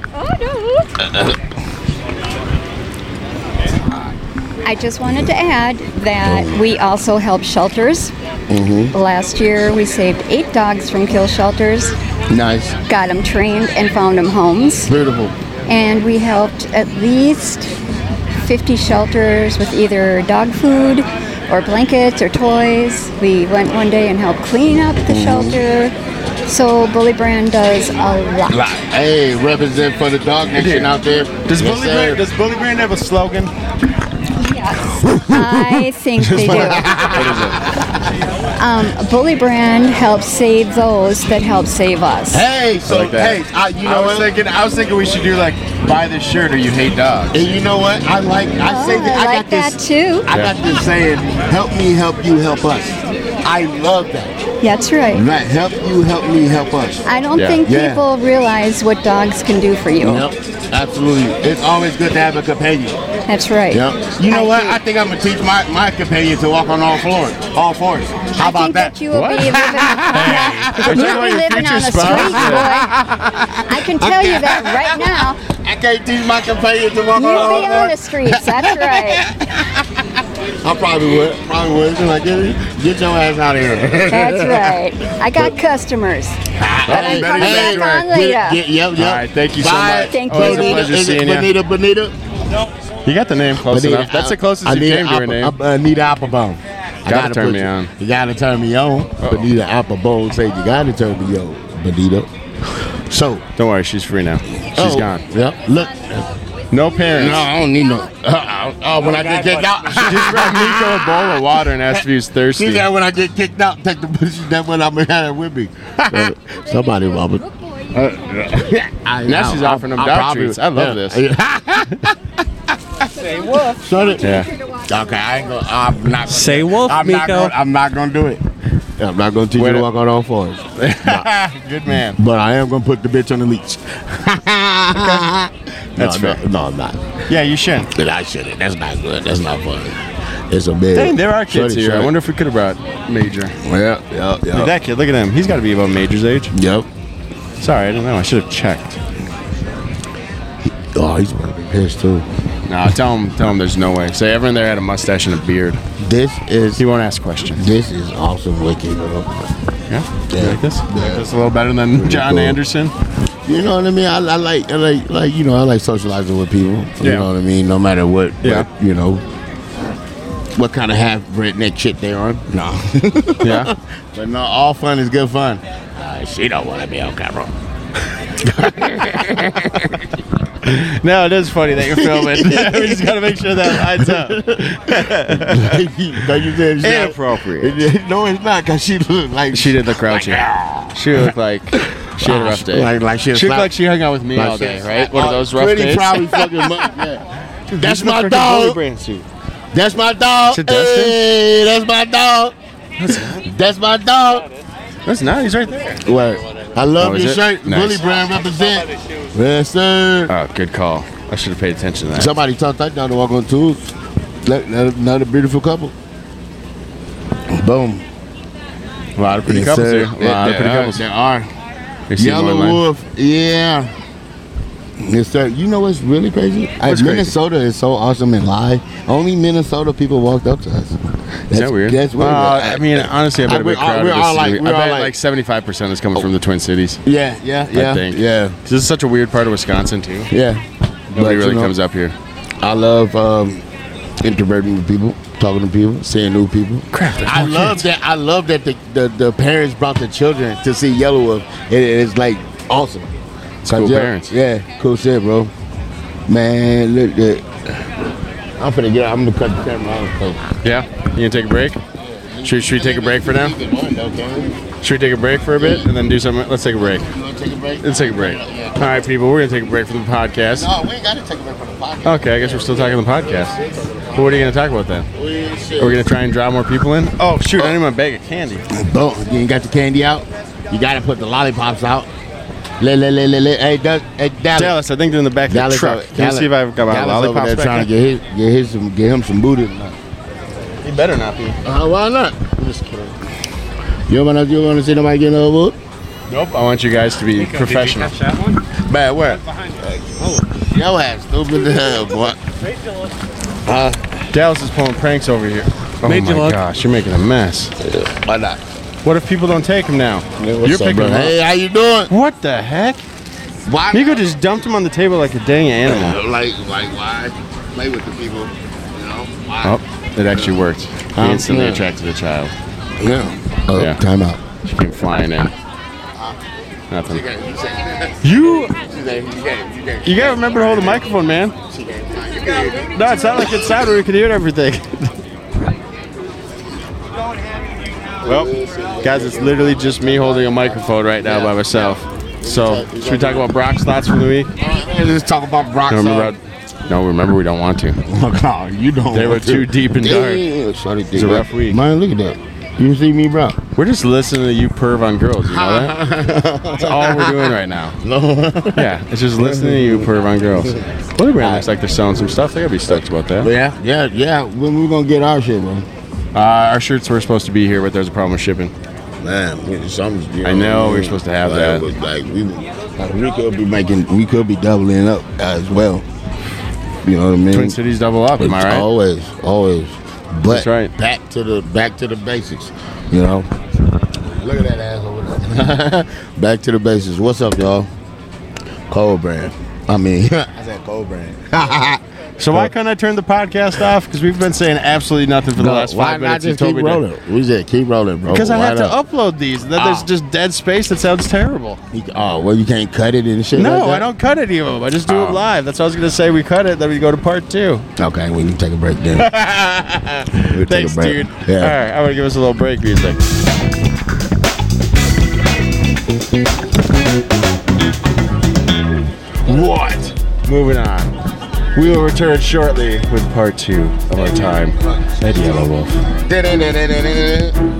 Speaker 8: I just wanted to add that we also help shelters. Last year, we saved eight dogs from kill shelters,
Speaker 2: Nice.
Speaker 8: got them trained, and found them homes.
Speaker 2: Beautiful.
Speaker 8: And we helped at least fifty shelters with either dog food or blankets or toys. We went one day and helped clean up the shelter. So Bully Brand does a lot.
Speaker 2: Hey, represent for the dog nation out there.
Speaker 4: Does
Speaker 2: Yes,
Speaker 4: Bully
Speaker 2: sir.
Speaker 4: Brand does Bully Brand have a slogan?
Speaker 8: Yes, I think they do.
Speaker 4: What is it?
Speaker 8: Um, Bully Brand helps save those that help save us.
Speaker 2: Hey, so
Speaker 4: like that.
Speaker 2: hey, I, you
Speaker 4: I
Speaker 2: know
Speaker 4: was
Speaker 2: what?
Speaker 4: thinking. I was thinking we should do like buy this shirt or you hate dogs.
Speaker 2: And you know what? I like. I
Speaker 8: Oh,
Speaker 2: say that.
Speaker 8: I
Speaker 2: I,
Speaker 8: like
Speaker 2: got this.
Speaker 8: that too.
Speaker 2: I got this saying, "Help me, help you, help us." I love that.
Speaker 8: That's right.
Speaker 2: Right? Help you, help me, help us.
Speaker 8: I don't
Speaker 4: Yeah.
Speaker 8: think
Speaker 2: Yeah.
Speaker 8: people realize what dogs can do for you.
Speaker 2: Yep, absolutely. It's always good to have a companion.
Speaker 8: That's right.
Speaker 2: Yep. You know
Speaker 8: I
Speaker 2: what?
Speaker 8: do.
Speaker 2: I think I'm gonna teach my, my companion to walk on all floors, all fours. How
Speaker 8: I
Speaker 2: about
Speaker 8: think
Speaker 2: that?
Speaker 8: that you will
Speaker 4: What?
Speaker 8: be living, yeah,
Speaker 4: talking
Speaker 8: you'll
Speaker 4: about
Speaker 8: be
Speaker 4: your
Speaker 8: living on the
Speaker 4: future
Speaker 8: street,
Speaker 4: spouse?
Speaker 8: boy. I can tell you that right now.
Speaker 2: I can't teach my companion to walk on
Speaker 8: You'll
Speaker 2: all
Speaker 8: be on the
Speaker 2: floors.
Speaker 8: streets. That's right.
Speaker 2: I probably would. Probably would. Just like, get, get your ass out of here.
Speaker 8: That's right. I got customers. But I'm coming back on later.
Speaker 2: Get, get, yep, yep.
Speaker 4: All right, thank you so
Speaker 2: Bye.
Speaker 4: much.
Speaker 8: Thank
Speaker 4: Always
Speaker 8: you.
Speaker 4: a pleasure
Speaker 2: Is it
Speaker 4: seeing you.
Speaker 2: Bonita, Bonita?
Speaker 4: You got the name close
Speaker 2: Bonita,
Speaker 4: enough. That's the closest
Speaker 2: I
Speaker 4: you
Speaker 2: need
Speaker 4: came to
Speaker 2: an
Speaker 4: her name.
Speaker 2: apple- I need Applebaum. I
Speaker 4: Gotta turn
Speaker 2: put
Speaker 4: me
Speaker 2: you-
Speaker 4: on.
Speaker 2: You gotta turn me on. Bonita Applebone say you gotta turn me on. Bonita. So.
Speaker 4: Don't worry, she's free now. She's
Speaker 2: oh,
Speaker 4: gone.
Speaker 2: Yep. Look.
Speaker 4: No parents.
Speaker 2: No, I don't need no. Uh, uh, when I get kicked out.
Speaker 4: Just brought Miko a bowl of water and asked if he was thirsty.
Speaker 2: She said when I get kicked out, take the pussy. That's when I'm having with me. Uh, somebody, Robert. Uh, I,
Speaker 4: Now she's offering them dog treats. I love
Speaker 2: this.
Speaker 8: Say woof.
Speaker 2: Shut it.
Speaker 4: Yeah.
Speaker 2: Okay, I ain't gonna. I'm not.
Speaker 3: Say wolf,
Speaker 2: I'm not
Speaker 3: Miko.
Speaker 2: gonna, I'm not gonna do it. I'm not gonna teach
Speaker 4: Wait
Speaker 2: you to
Speaker 4: a-
Speaker 2: walk on all fours.
Speaker 4: Good man.
Speaker 2: But I am gonna put the bitch on the leash.
Speaker 4: That's
Speaker 2: no,
Speaker 4: fair.
Speaker 2: no, no, I'm not.
Speaker 4: Yeah, you should.
Speaker 2: But I shouldn't. That's not good. That's not funny. It's a big.
Speaker 4: Dang, there are kids
Speaker 2: Shorty,
Speaker 4: here. I
Speaker 2: shorty.
Speaker 4: wonder if we could have brought Major.
Speaker 2: Yeah, yeah,
Speaker 4: Look at
Speaker 2: yeah.
Speaker 4: that kid. Look at him. He's got to be about Major's age.
Speaker 2: Yep.
Speaker 4: Sorry, I didn't know. I should have checked.
Speaker 2: Oh, he's gonna be pissed too.
Speaker 4: No, tell him. Tell him there's no way. Say everyone there had a mustache and a beard.
Speaker 2: This is.
Speaker 4: He won't ask questions.
Speaker 2: This is awesome, wicked. Bro.
Speaker 4: Yeah. You
Speaker 2: Yeah.
Speaker 4: like this? You
Speaker 2: Yeah.
Speaker 4: like this a little better than
Speaker 2: Pretty
Speaker 4: John
Speaker 2: cool.
Speaker 4: Anderson.
Speaker 2: You know what I mean? I, I like, I like, like you know, I like socializing with people. You
Speaker 4: Yeah.
Speaker 2: know what I mean? No matter what,
Speaker 4: Yeah.
Speaker 2: what, you know, what kind of half redneck shit they on. No.
Speaker 4: Yeah.
Speaker 2: But no, all fun is good fun. Uh, she don't want to be on camera.
Speaker 4: No, it is funny that you're filming. We just got to make sure that lines up.
Speaker 2: like you said, it's not-
Speaker 4: Inappropriate.
Speaker 2: It- no, it's not because she looked like
Speaker 4: She did look grouchy. She looked like She had a rough day.
Speaker 2: Like, like she,
Speaker 4: She looked like she hung out with me
Speaker 2: like
Speaker 4: all
Speaker 2: she-
Speaker 4: day, right? One of those rough
Speaker 2: pretty
Speaker 4: days.
Speaker 2: probably fucking mu- yeah.
Speaker 4: Dude,
Speaker 2: That's
Speaker 4: he's in the
Speaker 2: my
Speaker 4: freaking
Speaker 2: dog.
Speaker 4: Bully brand suit.
Speaker 2: That's my dog.
Speaker 4: Is it Dustin?
Speaker 2: Hey, that's my dog. That's my dog.
Speaker 4: That's not. He's right there.
Speaker 2: What? I love
Speaker 4: Oh, is
Speaker 2: your
Speaker 4: it?
Speaker 2: shirt.
Speaker 4: Nice.
Speaker 2: Bully brand represent. Yes, sir.
Speaker 4: Oh, good call. I should have paid attention to that.
Speaker 2: Somebody taught that down to walk on tools. Look, another beautiful couple. Boom.
Speaker 4: A lot of pretty
Speaker 2: Yes,
Speaker 4: couples
Speaker 2: sir.
Speaker 4: here. A lot
Speaker 2: There-
Speaker 4: of pretty
Speaker 2: there are-
Speaker 4: couples.
Speaker 2: There are.
Speaker 4: You see more
Speaker 2: Yellow
Speaker 4: line?
Speaker 2: Wolf. Yeah. Yes, sir. You know what's really crazy? I,
Speaker 4: What's crazy?
Speaker 2: Minnesota is so awesome and live. Only Minnesota people walked up to us.
Speaker 4: Is that weird?
Speaker 2: That's weird.
Speaker 4: Uh, I mean, honestly, I bet
Speaker 2: I-
Speaker 4: a
Speaker 2: we're
Speaker 4: big
Speaker 2: all-
Speaker 4: crowd
Speaker 2: we're
Speaker 4: of
Speaker 2: all
Speaker 4: this.
Speaker 2: like-
Speaker 4: I
Speaker 2: we're all
Speaker 4: bet
Speaker 2: like-
Speaker 4: like seventy-five percent is coming from the Twin Cities.
Speaker 2: Yeah, yeah, yeah.
Speaker 4: I think.
Speaker 2: Yeah,
Speaker 4: This is such a weird part of Wisconsin, too.
Speaker 2: yeah.
Speaker 4: Nobody
Speaker 2: But, you
Speaker 4: really
Speaker 2: know,
Speaker 4: comes up here.
Speaker 2: I love um, interacting with people, talking to people, seeing new people.
Speaker 4: Crap, there's
Speaker 2: I
Speaker 4: more
Speaker 2: love
Speaker 4: kids.
Speaker 2: that. I love that the, the, the parents brought the children to see Yellow Wolf. It, it's like awesome.
Speaker 4: It's cool
Speaker 2: yeah,
Speaker 4: parents.
Speaker 2: Yeah, cool shit, bro. Man, look at. I'm finna get. I'm gonna cut the camera off.
Speaker 4: Yeah? You gonna take a break? Should, should we take a break for now? Should we take a break for a bit and then do something? Let's take a break.
Speaker 2: You wanna take a break?
Speaker 4: Let's take a break. All right, people, we're gonna take a break from the podcast.
Speaker 2: No, we ain't gotta take a break from the podcast.
Speaker 4: Okay, I guess we're still talking the podcast. But what are you gonna talk about then? Are we gonna try and draw more people in? Oh shoot! I need my bag of candy.
Speaker 2: Boom. You ain't got the candy out. You gotta put the lollipops out. Le, le, le, le, le. Hey, Doug, hey, Dallas.
Speaker 4: Dallas, I think they're in the back of the
Speaker 2: Dallas
Speaker 4: truck.
Speaker 2: over-
Speaker 4: Can you
Speaker 2: Dallas-
Speaker 4: see if I've got my
Speaker 2: Dallas over
Speaker 4: lollipops
Speaker 2: there
Speaker 4: back
Speaker 2: trying to
Speaker 4: there?
Speaker 2: get his, get his some, get him some booty.
Speaker 4: He better not be.
Speaker 2: Uh, why not?
Speaker 4: I'm just kidding.
Speaker 2: You wanna, you wanna see nobody getting over wood?
Speaker 4: Nope. I want you guys to be professional.
Speaker 3: Did you catch that one?
Speaker 4: Bad where?
Speaker 2: Yo ass stupid as hell, boy. Uh,
Speaker 4: Dallas is pulling pranks over here. Oh
Speaker 3: Made
Speaker 4: my
Speaker 3: you look.
Speaker 4: gosh, you're making a mess.
Speaker 2: why not?
Speaker 4: What if people don't take him now?
Speaker 2: What's
Speaker 4: you're
Speaker 2: up,
Speaker 4: picking
Speaker 2: bro?
Speaker 4: him up.
Speaker 2: Hey, how you doing?
Speaker 4: What the heck?
Speaker 2: Why?
Speaker 4: Miko just dumped him on the table like a dang animal.
Speaker 2: Like, like, why? Play with the people, you know? Why?
Speaker 4: Oh, it actually worked. He
Speaker 2: Um,
Speaker 4: instantly
Speaker 2: yeah.
Speaker 4: attracted the child.
Speaker 2: Yeah. Oh,
Speaker 4: Yeah.
Speaker 2: time out.
Speaker 4: She came flying in. Nothing.
Speaker 2: You
Speaker 4: You,
Speaker 2: can't,
Speaker 4: you gotta remember to hold the microphone, man. No, it's not like it's sound where we can hear everything. Well, guys, it's literally just me holding a microphone right now by myself. So, should we talk about Brock's thoughts from the week?
Speaker 2: Let's talk about Brock.
Speaker 4: No, remember, no, remember we don't want to.
Speaker 2: Oh, God, you don't.
Speaker 4: They were
Speaker 2: want to.
Speaker 4: too deep and dark.
Speaker 2: Damn, shorty
Speaker 4: It's a
Speaker 2: did
Speaker 4: rough
Speaker 2: that.
Speaker 4: week.
Speaker 2: Man, look at that. You see me, bro?
Speaker 4: We're just listening to you perv on girls, you know that? That's all we're doing right now.
Speaker 2: No.
Speaker 4: Yeah, it's just listening to you perv on girls. Bully Brand looks like they're selling some stuff. They gotta be stoked about that.
Speaker 2: Yeah, yeah, yeah. When we gonna get our shit, bro?
Speaker 4: Uh, our shirts were supposed to be here, but there's a problem with shipping.
Speaker 2: Man, we- some. You
Speaker 4: I know,
Speaker 2: what
Speaker 4: we're
Speaker 2: mean?
Speaker 4: supposed to have
Speaker 2: like,
Speaker 4: that.
Speaker 2: with, Like we, like we could be making, we could be doubling up as well. You know what I mean?
Speaker 4: Twin Cities double up, am I right?
Speaker 2: Always, always. But
Speaker 4: That's right.
Speaker 2: back to the back to the basics. You know. Look at that ass over there. Back to the basics. What's up, y'all? Cold brand. I mean, I said cold brand.
Speaker 4: So why couldn't I turn the podcast off? Because we've been saying absolutely nothing for the last
Speaker 2: Why
Speaker 4: five
Speaker 2: not
Speaker 4: minutes. You
Speaker 2: just
Speaker 4: told
Speaker 2: keep
Speaker 4: me to.
Speaker 2: rolling? We said keep rolling, bro.
Speaker 4: Because I
Speaker 2: Why
Speaker 4: have to
Speaker 2: not?
Speaker 4: upload these, and then there's
Speaker 2: Ah.
Speaker 4: just dead space that sounds terrible.
Speaker 2: You- Oh, well, you can't cut it and shit.
Speaker 4: No,
Speaker 2: like that?
Speaker 4: I don't cut any of them. I just do
Speaker 2: Oh.
Speaker 4: it live. That's what I was gonna say. We cut it, then we go to part two.
Speaker 2: Okay, we can take a break then. We'll take
Speaker 4: Thanks,
Speaker 2: a break.
Speaker 4: dude.
Speaker 2: Yeah.
Speaker 4: All right, I'm gonna give us a little break music. What? Moving on. We will return shortly with part two of our time at Yellow Wolf.